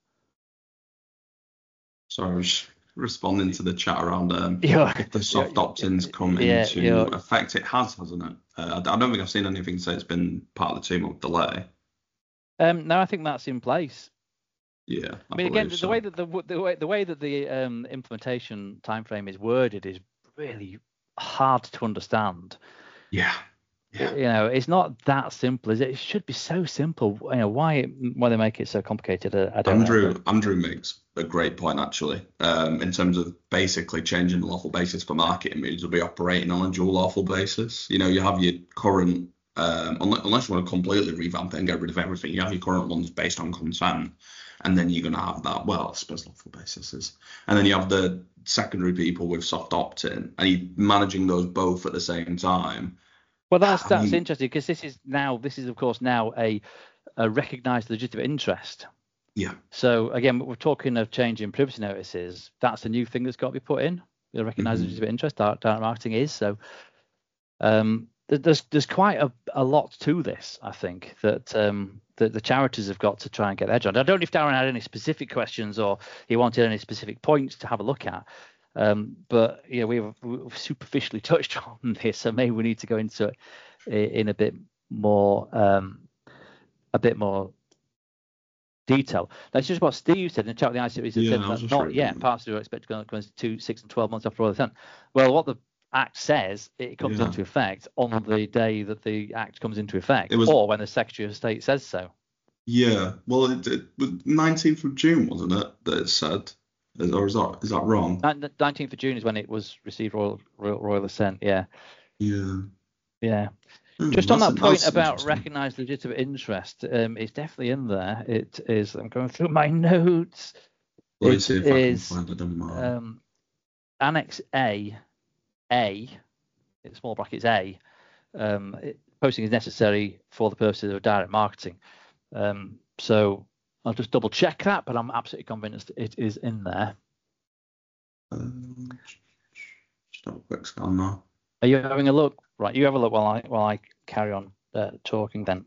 So I was responding to the chat around um, yeah. if the soft yeah, opt-ins come yeah, into yeah. effect. It has, hasn't it? Uh, I don't think I've seen anything say it's been part of the two-month delay. Um, no, I think that's in place. Yeah, I, I mean, again, so. the way that the, the way the way that the um, implementation timeframe is worded is really hard to understand. Yeah, Yeah. You know, it's not that simple, is it? It should be so simple. You know, why why they make it so complicated? I, I don't Andrew know. Andrew makes a great point actually. Um, in terms of basically changing the lawful basis for marketing means we'll be operating on a dual lawful basis. You know, you have your current um, unless, unless you want to completely revamp it and get rid of everything, you have your current ones based on consent, and then you're going to have that. Well, I suppose lawful basis is, and then you have the secondary people with soft opt-in, and you're managing those both at the same time. Well, that's I that's mean, interesting because this is now this is of course now a, a recognised legitimate interest. Yeah. So again, we're talking of changing privacy notices. That's a new thing that's got to be put in. The recognised Mhm. legitimate interest. Direct, direct marketing is so. Um, th- there's there's quite a, a lot to this. I think that um that the charities have got to try and get their edge on. I don't know if Darren had any specific questions or he wanted any specific points to have a look at. Um, but yeah, we've, we've superficially touched on this, so maybe we need to go into it in a bit more, um, a bit more detail. That's just what Steve said in the chat with the I C B. He Yeah, said I was that just not reading yet. that. Parts are expected to go into two, six, and twelve months after all the consent. Well, what the Act says, it comes Yeah. into effect on the day that the Act comes into effect, It was- or when the Secretary of State says so. Yeah, well, it, it was nineteenth of June, wasn't it, that it said? Is- Or is that is that wrong? nineteenth of June is when it was received royal royal, royal assent. Yeah, Yeah. yeah. Hmm, Just on that's- that point that's about interesting. recognised legitimate interest, um, it's definitely in there. It is. I'm going through my notes. Let me It see if I can is find it in mine. um, Annex A, A, in small brackets A. Um, it, posting is necessary for the purposes of direct marketing. Um, so I'll just double check that, but I'm absolutely convinced it is in there. Um, just have a quick scan now. Are you having a look? Right, you have a look while I while I carry on uh, talking then.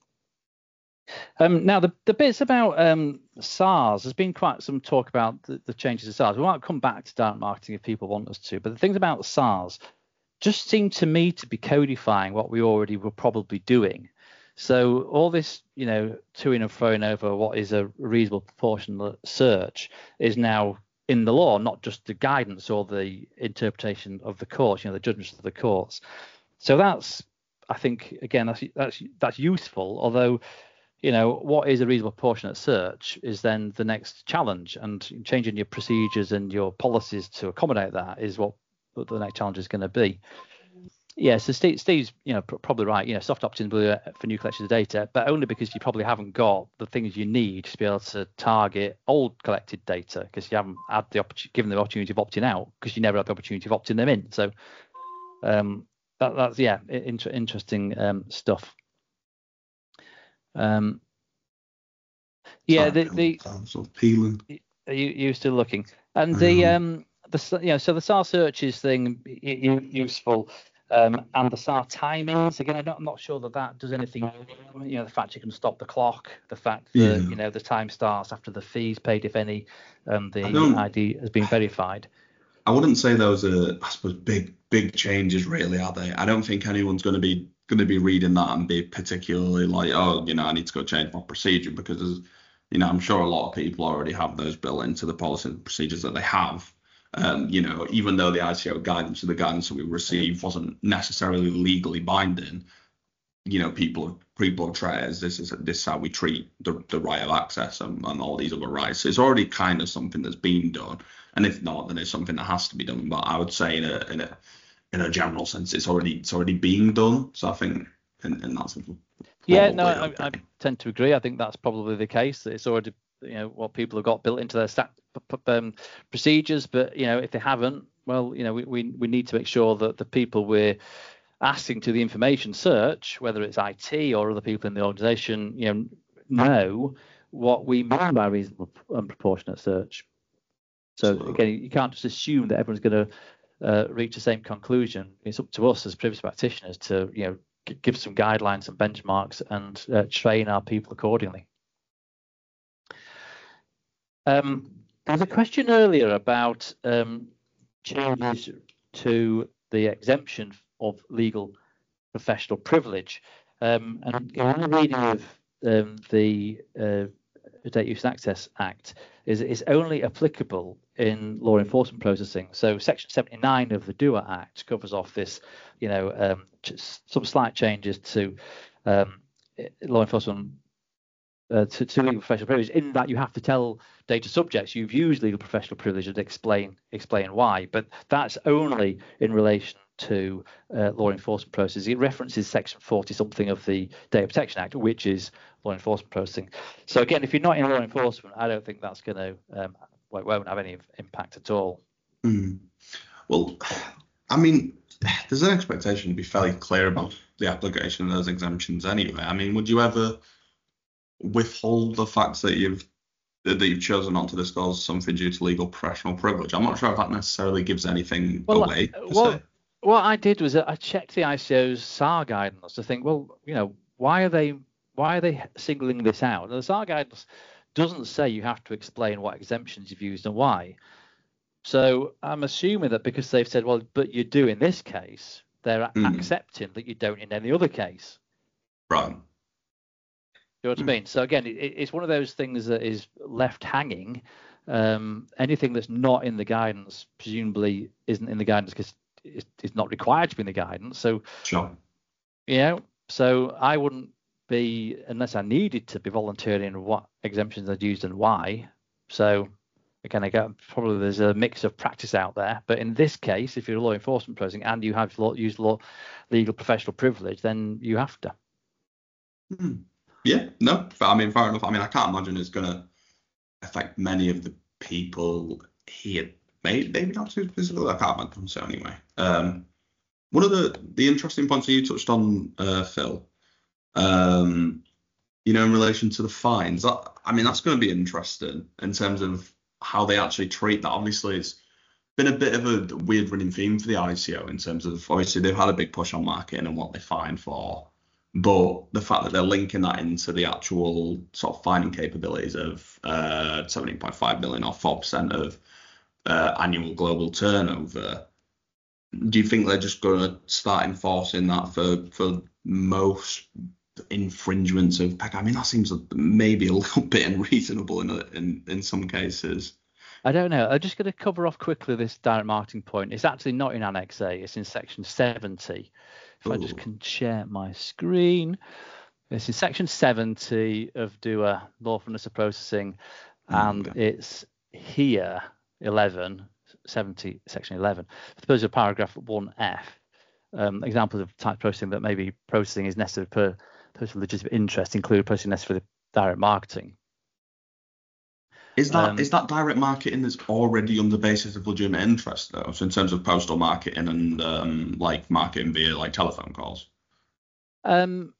Um, now the, the bits about um, SARS, there's been quite some talk about the, the changes to SARS. We might come back to direct marketing if people want us to, but the things about SARS just seem to me to be codifying what we already were probably doing. So all this, you know, toing and froing over what is a reasonable proportionate search is now in the law, not just the guidance or the interpretation of the courts, you know, the judgments of the courts. So that's, I think, again, that's that's that's useful. Although, you know, what is a reasonable proportionate search is then the next challenge, and changing your procedures and your policies to accommodate that is what the next challenge is going to be. Yeah, so Steve, Steve's, you know, pr- probably right. You know, soft opt-in for new collections of data, but only because you probably haven't got the things you need to be able to target old collected data, because you haven't had the opportunity, given the opportunity of opting out, because you never had the opportunity of opting them in. So um, that, that's yeah, inter- interesting um, stuff. Um, yeah, Sorry, the the I'm sort of peeling. are you you still looking, and I the am. um the you know so the S A R searches thing y- y- useful. Um, and the S A R timings, again, I don't, I'm not sure that that does anything. You know, the fact you can stop the clock, the fact that, Yeah. you know, the time starts after the fees paid, if any, um, I the don't- I D has been verified. I wouldn't say those are, I suppose, big big changes, really, are they? I don't think anyone's going to be going to be reading that and be particularly like, oh, you know, I need to go change my procedure, because, there's, you know, I'm sure a lot of people already have those built into the policy and procedures that they have. Um, you know, even though the I C O guidance or the guidance that we received wasn't necessarily legally binding, you know, people people have tried as this is this is how we treat the, the right of access and, and all these other rights. So it's already kind of something that's been done, and if not, then it's something that has to be done. But I would say in a in a in a general sense, it's already it's already being done. So I think in, in that sense, Yeah, no, probably I, I okay. tend to agree. I think that's probably the case. That it's already, you know, what people have got built into their stat, p- p- um, procedures. But, you know, if they haven't, well, you know, we, we, we need to make sure that the people we're asking to the information search, whether it's I T or other people in the organisation, you know, know what we mean by reasonable and proportionate search. So So- again, you can't just assume that everyone's going to uh, reach the same conclusion. It's up to us as privacy practitioners to, you know, g- give some guidelines and benchmarks and uh, train our people accordingly. Um, there was a question earlier about um, changes to the exemption of legal professional privilege. Um, and you know, in the reading of um, the uh, Data Use and Access Act, is it's only applicable in law enforcement processing. So Section seventy-nine of the D U A Act covers off this, you know, um, some slight changes to um, law enforcement uh, to, to legal professional privilege, in that you have to tell data subjects you've used legal professional privilege and explain explain why. But that's only in relation to uh, law enforcement processes. It references Section forty something of the Data Protection Act, which is law enforcement processing. So again, if you're not in law enforcement, I don't think that's going to um, well, it won't have any impact at all. Mm. Well, I mean, there's an expectation to be fairly clear about the application of those exemptions anyway. I mean, would you ever withhold the fact that you've that you've chosen not to disclose something due to legal professional privilege? I'm not sure if that necessarily gives anything well, away. Well, what I did was I checked the I C O's S A R guidance to think, well, you know, why are they why are they singling this out? And the S A R guidance doesn't say you have to explain what exemptions you've used and why. So I'm assuming that because they've said, well, but you do in this case, they're mm. accepting that you don't in any other case. Right. You know what mm. I mean? So again, it, it's one of those things that is left hanging. Um, anything that's not in the guidance presumably isn't in the guidance because it's, it's not required to be in the guidance. So, sure. You know, so I wouldn't be, unless I needed to be volunteering what exemptions I'd used and why. So again, I get, probably there's a mix of practice out there, but in this case, if you're a law enforcement person and you have law, used law, legal professional privilege, then you have to. Hmm. Yeah, no, I mean, fair enough. I mean, I can't imagine it's going to affect many of the people here. Maybe, maybe not too specifically. I can't imagine so anyway. Um, one of the, the interesting points that you touched on, uh, Phil, um, you know, in relation to the fines, that, I mean, that's going to be interesting in terms of how they actually treat that. Obviously, it's been a bit of a weird running theme for the I C O in terms of, obviously, they've had a big push on marketing and what they fine for. But the fact that they're linking that into the actual sort of fining capabilities of uh, seventeen point five million or four percent of uh, annual global turnover, do you think they're just going to start enforcing that for, for most infringements of P E C? I mean, that seems maybe a little bit unreasonable in, in, in some cases. I don't know. I'm just going to cover off quickly this direct marketing point. It's actually not in Annex A. It's in Section seventy. If Ooh. I just can share my screen. It's in Section seventy of D U A, Lawfulness of Processing, and okay. It's here, eleven, seventy, Section eleven. For the purpose of paragraph one F, um, examples of type processing that maybe processing is necessary per person of legitimate interest include processing necessary for the direct marketing. Is that um, is that direct marketing that's already on the basis of legitimate interest though? So in terms of postal marketing and um, like marketing via like telephone calls. Um.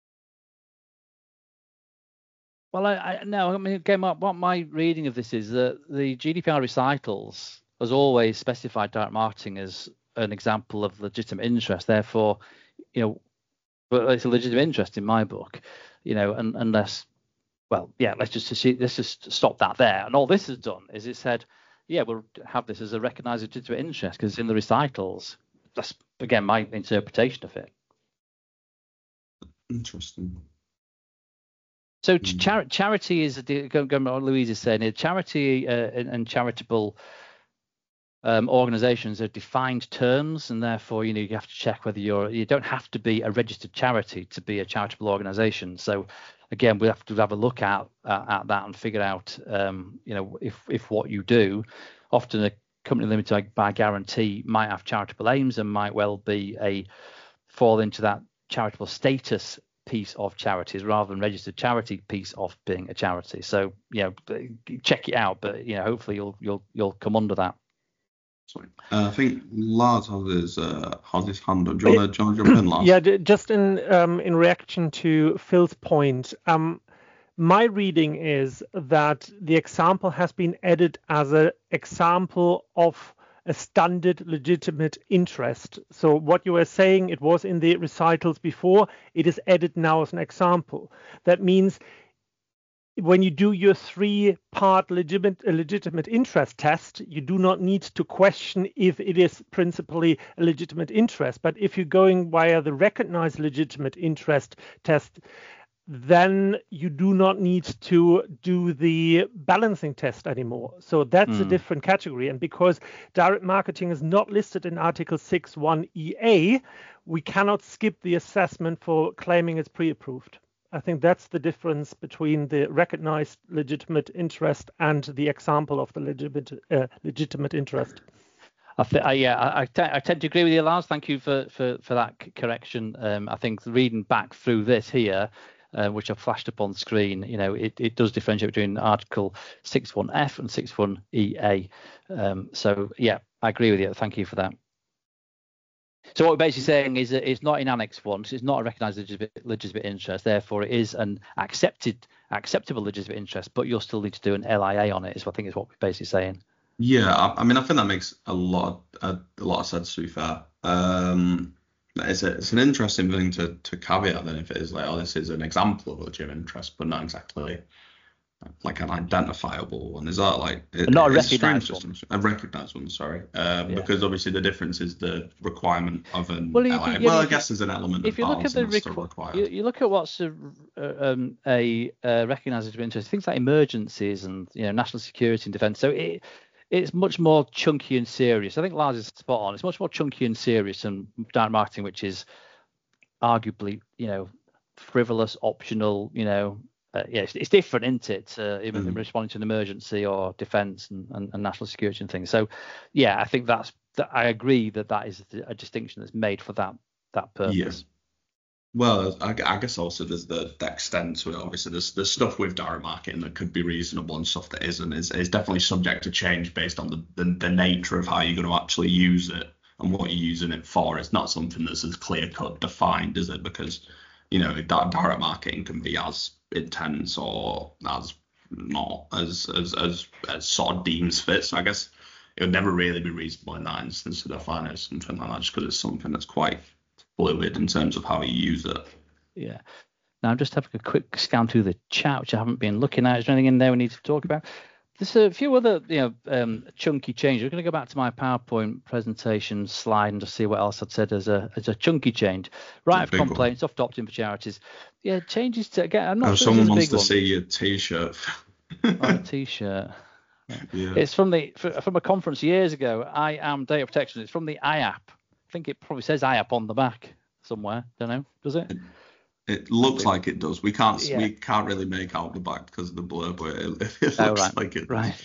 Well, I, I no. I mean, again, what, what my reading of this is that the G D P R recitals has always specified direct marketing as an example of legitimate interest. Therefore, you know, but it's a legitimate interest in my book, you know, un, unless. Well, yeah, let's just let's just stop that there. And all this has done is it said, yeah, we'll have this as a recognised legitimate interest because in the recitals. That's again my interpretation of it. Interesting. So char- charity is going on what Louise is saying. Charity uh, and, and charitable um, organisations are defined terms, and therefore you know you have to check whether you're. You don't have to be a registered charity to be a charitable organisation. So. Again, we have to have a look at uh, at that and figure out, um, you know, if if what you do, often a company limited by guarantee might have charitable aims and might well be a fall into that charitable status piece of charities rather than registered charity piece of being a charity. So, you know, check it out, but you know, hopefully you'll you'll you'll come under that. Sorry. Uh, I think Lars has his, uh, has his hand up. Do you want to jump in, Lars? Yeah, just in um, in reaction to Phil's point, um, my reading is that the example has been added as an example of a standard legitimate interest. So what you were saying, it was in the recitals before, it is added now as an example. That means when you do your three-part legitimate, legitimate interest test, you do not need to question if it is principally a legitimate interest. But if you're going via the recognized legitimate interest test, then you do not need to do the balancing test anymore. So that's mm. a different category. And because direct marketing is not listed in Article six one E A, we cannot skip the assessment for claiming it's pre-approved. I think that's the difference between the recognized legitimate interest and the example of the legitimate uh, legitimate interest. I th- I, yeah, I, I, t- I tend to agree with you, Lars. Thank you for, for, for that c- correction. Um, I think reading back through this here, uh, which I've flashed up on screen, you know, it, it does differentiate between Article six one F and six one E A. Um, so, yeah, I agree with you. Thank you for that. So what we're basically saying is that it's not in Annex one, so it's not a recognised legitimate, legitimate interest. Therefore, it is an accepted, acceptable legitimate interest, but you'll still need to do an L I A on it, is what I think is what we're basically saying. Yeah, I, I mean, I think that makes a lot, a, a lot of sense, to be fair. Um, it's, a, it's an interesting thing to, to caveat then if it is like, oh, this is an example of a legitimate interest, but not exactly like an identifiable one. Is that like it, not a recognised one? A recognised one, sorry. Um, yeah. Because obviously the difference is the requirement of an well, L I A. Yeah, well, I guess there's an element if of you look at the requ- you, you look at what's a, um, a uh, recognised legitimate interest, things like emergencies and you know national security and defence. So it it's much more chunky and serious. I think Lars is spot on. It's much more chunky and serious than direct marketing, which is arguably, you know, frivolous, optional, you know, uh, yeah, it's, it's different, isn't it? Uh, even mm. responding to an emergency or defence and, and, and national security and things. So, yeah, I think that's, that, I agree that that is a distinction that's made for that that purpose. Yeah. Well, I, I guess also there's the, the extent to it. Obviously, there's, there's stuff with direct marketing that could be reasonable and stuff that isn't. Is is definitely subject to change based on the, the, the nature of how you're going to actually use it and what you're using it for. It's not something that's as clear-cut defined, is it? Because, you know, direct marketing can be as intense or as not as as as, as sort of deems fit. So I guess it would never really be reasonable in that instance to define it as something like that, just because it's something that's quite fluid in terms of how you use it. Yeah. Now I'm just having a quick scan through the chat, which I haven't been looking at. Is there anything in there we need to talk about? There's a few other, you know, um, chunky changes. We're going to go back to my PowerPoint presentation slide and just see what else I'd said as a as a chunky change. Right of complaints, soft opt-in for charities. Yeah, changes to again. I'm not oh, sure someone wants to one. see your T-shirt. Oh, a T-shirt. Yeah. It's from the from a conference years ago. I am data protection. It's from the I A P. I think it probably says I A P on the back somewhere. Don't know. Does it? It, it looks like it does. We can't yeah. we can't really make out the back because of the blur, but it, it looks oh, right. like it. Right.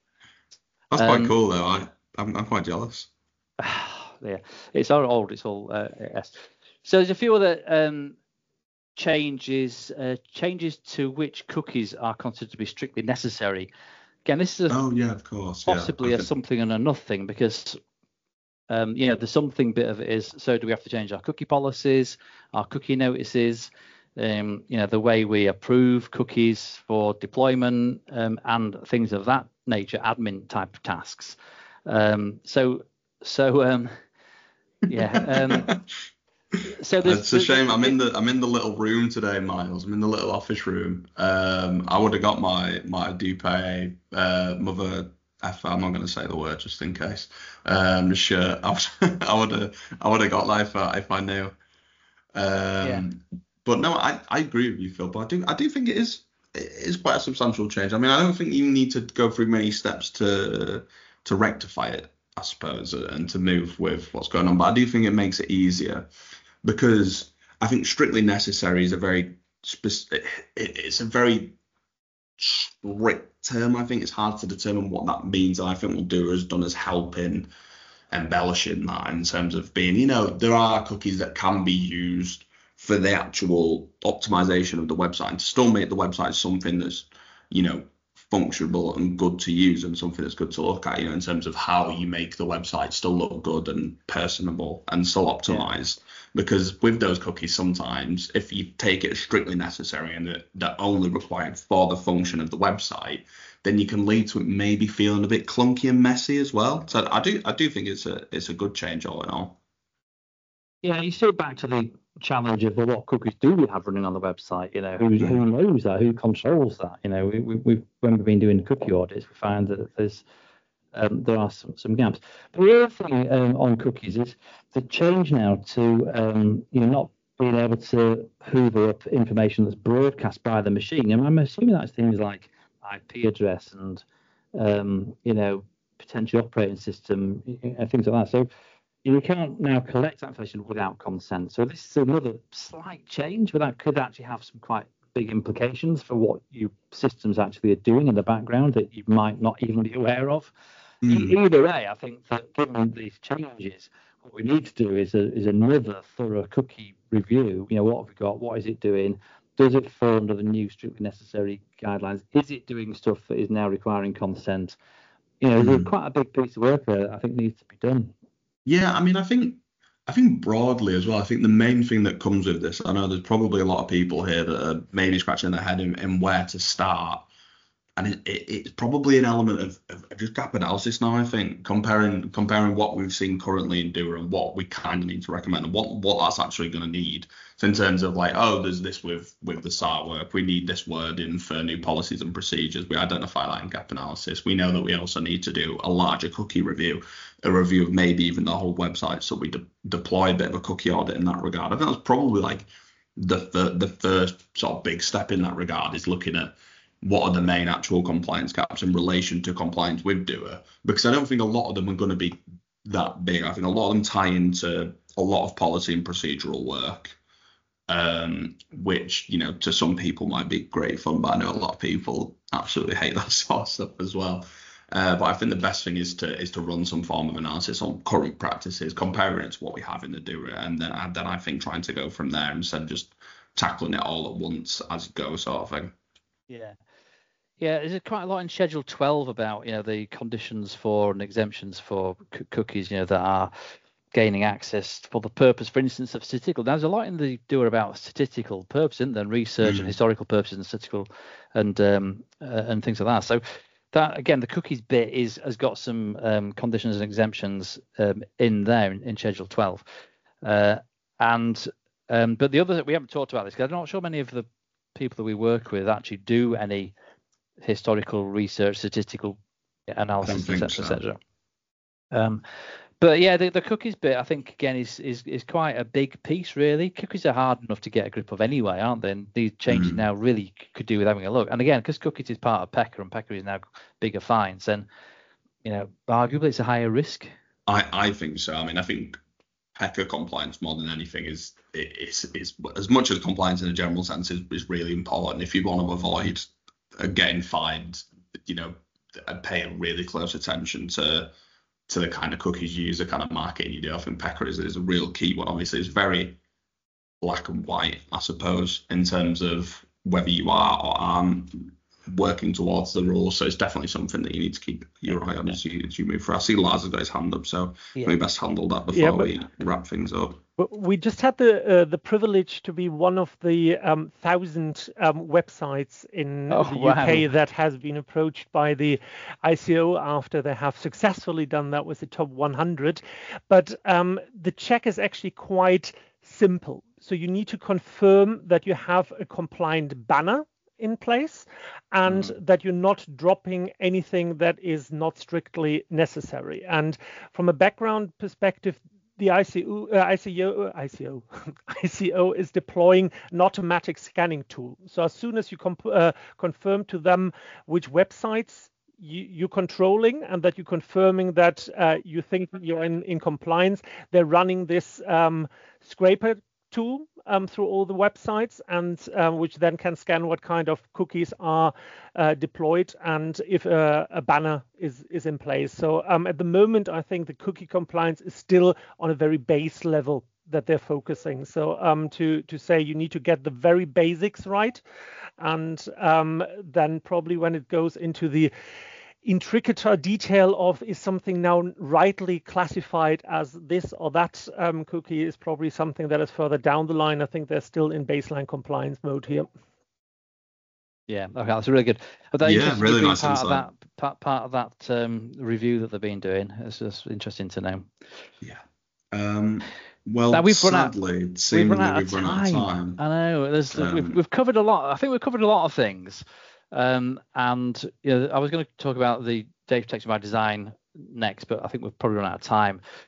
That's um, quite cool though. I I'm, I'm quite jealous. Yeah, it's all old. It's all uh, yes. So there's a few other um, changes. Uh, changes to which cookies are considered to be strictly necessary. Again, this is a, oh yeah, of course, possibly yeah. a something and a nothing because. Um, you know, the something bit of it is, so do we have to change our cookie policies, our cookie notices, um, you know, the way we approve cookies for deployment um, and things of that nature, admin type of tasks. Um, so, so um, yeah. Um, so it's a shame. I'm in the I'm in the little room today, Miles. I'm in the little office room. Um, I would have got my my Dupe uh, mother. F, I'm not going to say the word just in case. Um, shirt. I would have, I would have got that if I, if I knew. Um, yeah. But no, I, I agree with you, Phil. But I do, I do think it is, it is quite a substantial change. I mean, I don't think you need to go through many steps to, to rectify it, I suppose, and to move with what's going on. But I do think it makes it easier because I think strictly necessary is a very specific. It, it's a very strict term. I think it's hard to determine what that means, and I think what Duo has done is helping embellishing that in terms of being, you know, there are cookies that can be used for the actual optimization of the website and to still make the website something that's, you know, functional and good to use and something that's good to look at, you know, in terms of how you make the website still look good and personable and still optimized. Yeah. Because with those cookies, sometimes if you take it as strictly necessary and they're only required for the function of the website, then you can lead to it maybe feeling a bit clunky and messy as well. So I do I do think it's a it's a good change all in all. Yeah, you see back to the challenge of, well, what cookies do we have running on the website? You know, who who knows that? Who controls that? You know, we, we, we've when we've been doing cookie audits, we found that there's um, there are some, some gaps. But the other thing um, on cookies is the change now to um, you know not being able to hoover up information that's broadcast by the machine. And I'm assuming that's things like I P address and, um, you know, potential operating system, and things like that. So you can't now collect that information without consent. So this is another slight change, but that could actually have some quite big implications for what your systems actually are doing in the background that you might not even be aware of. Mm. Either way, I think that given these changes, what we need to do is a, is another thorough cookie review. You know, what have we got? What is it doing? Does it fall under the new strictly necessary guidelines? Is it doing stuff that is now requiring consent? You know, mm. there's quite a big piece of work that I think needs to be done. Yeah, I mean, I think I think broadly as well, I think the main thing that comes with this, I know there's probably a lot of people here that are maybe scratching their head in, in where to start. And it, it, it's probably an element of, of just gap analysis now, I think, comparing comparing what we've seen currently in Doer and what we kind of need to recommend and what, what that's actually going to need. So in terms of like, oh, there's this with, with the S A R work, we need this word in for new policies and procedures. We identify that in gap analysis. We know that we also need to do a larger cookie review, a review of maybe even the whole website. So we de- deploy a bit of a cookie audit in that regard. I think that's probably like the, the the first sort of big step in that regard is looking at what are the main actual compliance gaps in relation to compliance with Doer, because I don't think a lot of them are going to be that big. I think a lot of them tie into a lot of policy and procedural work, um, which, you know, to some people might be great fun, but I know a lot of people absolutely hate that sort of stuff as well. Uh, but I think the best thing is to is to run some form of analysis on current practices, comparing it to what we have in the Doer, and then and then I think trying to go from there instead of just tackling it all at once as it goes, sort of thing. Yeah. Yeah, there's quite a lot in Schedule twelve about, you know, the conditions for and exemptions for c- cookies, you know, that are gaining access for the purpose, for instance, of statistical. There's a lot in the Doer about statistical purposes, and then research mm. and historical purposes and statistical and um, uh, and things like that. So that, again, the cookies bit is has got some um, conditions and exemptions um, in there in, in Schedule twelve. Uh, and um, but the other, we haven't talked about this because I'm not sure many of the people that we work with actually do any historical research, statistical analysis, et cetera, so. et cetera. Um, but yeah, the, the cookies bit, I think, again, is, is is quite a big piece, really. Cookies are hard enough to get a grip of anyway, aren't they? And these changes mm. now really could do with having a look. And again, because cookies is part of P E C R and P E C R is now bigger fines, then, you know, arguably it's a higher risk. I, I think so. I mean, I think P E C R compliance more than anything is is is as much as compliance in a general sense is, is really important. If you want to avoid getting fined, you know, pay really close attention to to the kind of cookies you use, the kind of marketing you do. I think P E C R is, is a real key one. Obviously, it's very black and white, I suppose, in terms of whether you are or aren't working towards the rules. So it's definitely something that you need to keep your eye on as you, as you move through. I see Lars has got his hand up, so yeah. we best handle that before yeah, but, we wrap things up. We just had the uh, the privilege to be one of the um, thousand um, websites in oh, the wow. U K that has been approached by the I C O after they have successfully done that with the top one hundred. But um, the check is actually quite simple. So you need to confirm that you have a compliant banner in place and mm. that you're not dropping anything that is not strictly necessary. And from a background perspective, the I C O, uh, I C O, uh, I C O, I C O is deploying an automatic scanning tool. So as soon as you comp- uh, confirm to them which websites you, you're controlling and that you're confirming that uh, you think you're in, in compliance, they're running this um, scraper tool um, through all the websites, and um, which then can scan what kind of cookies are uh, deployed and if uh, a banner is is in place. So um, at the moment, I think the cookie compliance is still on a very base level that they're focusing. So um, to to say you need to get the very basics right, and um, then probably when it goes into the intricate detail of is something now rightly classified as this or that um, cookie is probably something that is further down the line. I think they're still in baseline compliance mode here. Yeah, okay, that's really good. But that yeah, really nice part insight. of that part, part of that um, review that they've been doing. It's just interesting to know. Yeah. Um, well, now, we've sadly, run out, it seems we've run, that out, we've of run out of time. I know. There's, Um, we've, we've covered a lot. I think we've covered a lot of things. Um, and you know, I was going to talk about the data protection by design next, but I think we've probably run out of time.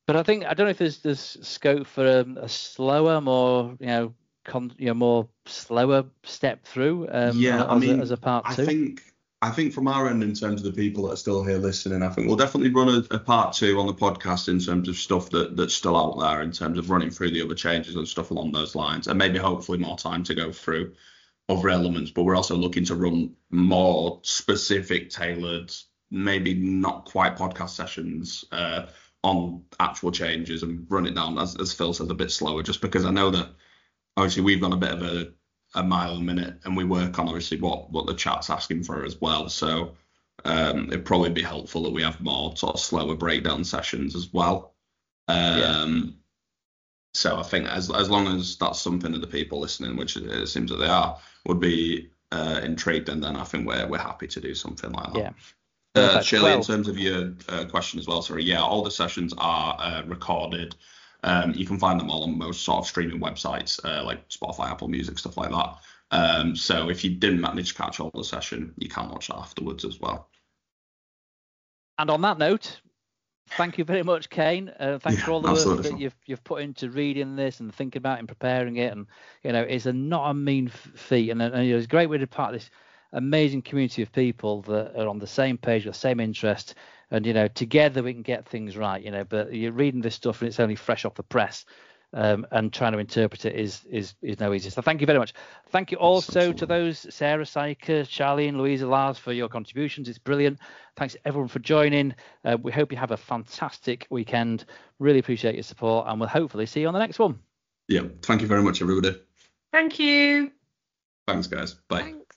But I think I don't know if there's there's scope for um, a slower, more you know, con, you know, more slower step through. Um, yeah, as I mean, a, as a part I two. think I think from our end, in terms of the people that are still here listening, I think we'll definitely run a, a part two on the podcast in terms of stuff that that's still out there, in terms of running through the other changes and stuff along those lines, and maybe hopefully more time to go through other elements. But we're also looking to run more specific, tailored, maybe not quite podcast sessions uh, on actual changes, and run it down, as, as Phil says, a bit slower, just because I know that obviously we've gone a bit of a a mile a minute, and we work on obviously what what the chat's asking for as well. So um, it'd probably be helpful that we have more sort of slower breakdown sessions as well. Um, yeah. So I think as as long as that's something that the people listening, which it seems that they are, would be uh, intrigued, and then I think we're we're happy to do something like that. Yeah. Uh, Shirley, well, in terms of your uh, question as well, sorry, yeah, all the sessions are uh, recorded. Um, you can find them all on most sort of streaming websites uh, like Spotify, Apple Music, stuff like that. Um, so if you didn't manage to catch all the session, you can watch that afterwards as well. And on that note, thank you very much, Kane. Uh, thanks yeah, for all the work that you've you've put into reading this and thinking about it and preparing it. And you know, it's a not a mean feat, and, and it's a great way to be part of this amazing community of people that are on the same page, with the same interest. And, you know, together we can get things right, you know, but you're reading this stuff and it's only fresh off the press, um, and trying to interpret it is is is no easy. So thank you very much. Thank you also to those, Sarah, Saika, Charlie and Louisa, Lars, for your contributions. It's brilliant. Thanks everyone for joining. Uh, we hope you have a fantastic weekend. Really appreciate your support, and we'll hopefully see you on the next one. Yeah. Thank you very much, everybody. Thank you. Thanks, guys. Bye. Thanks.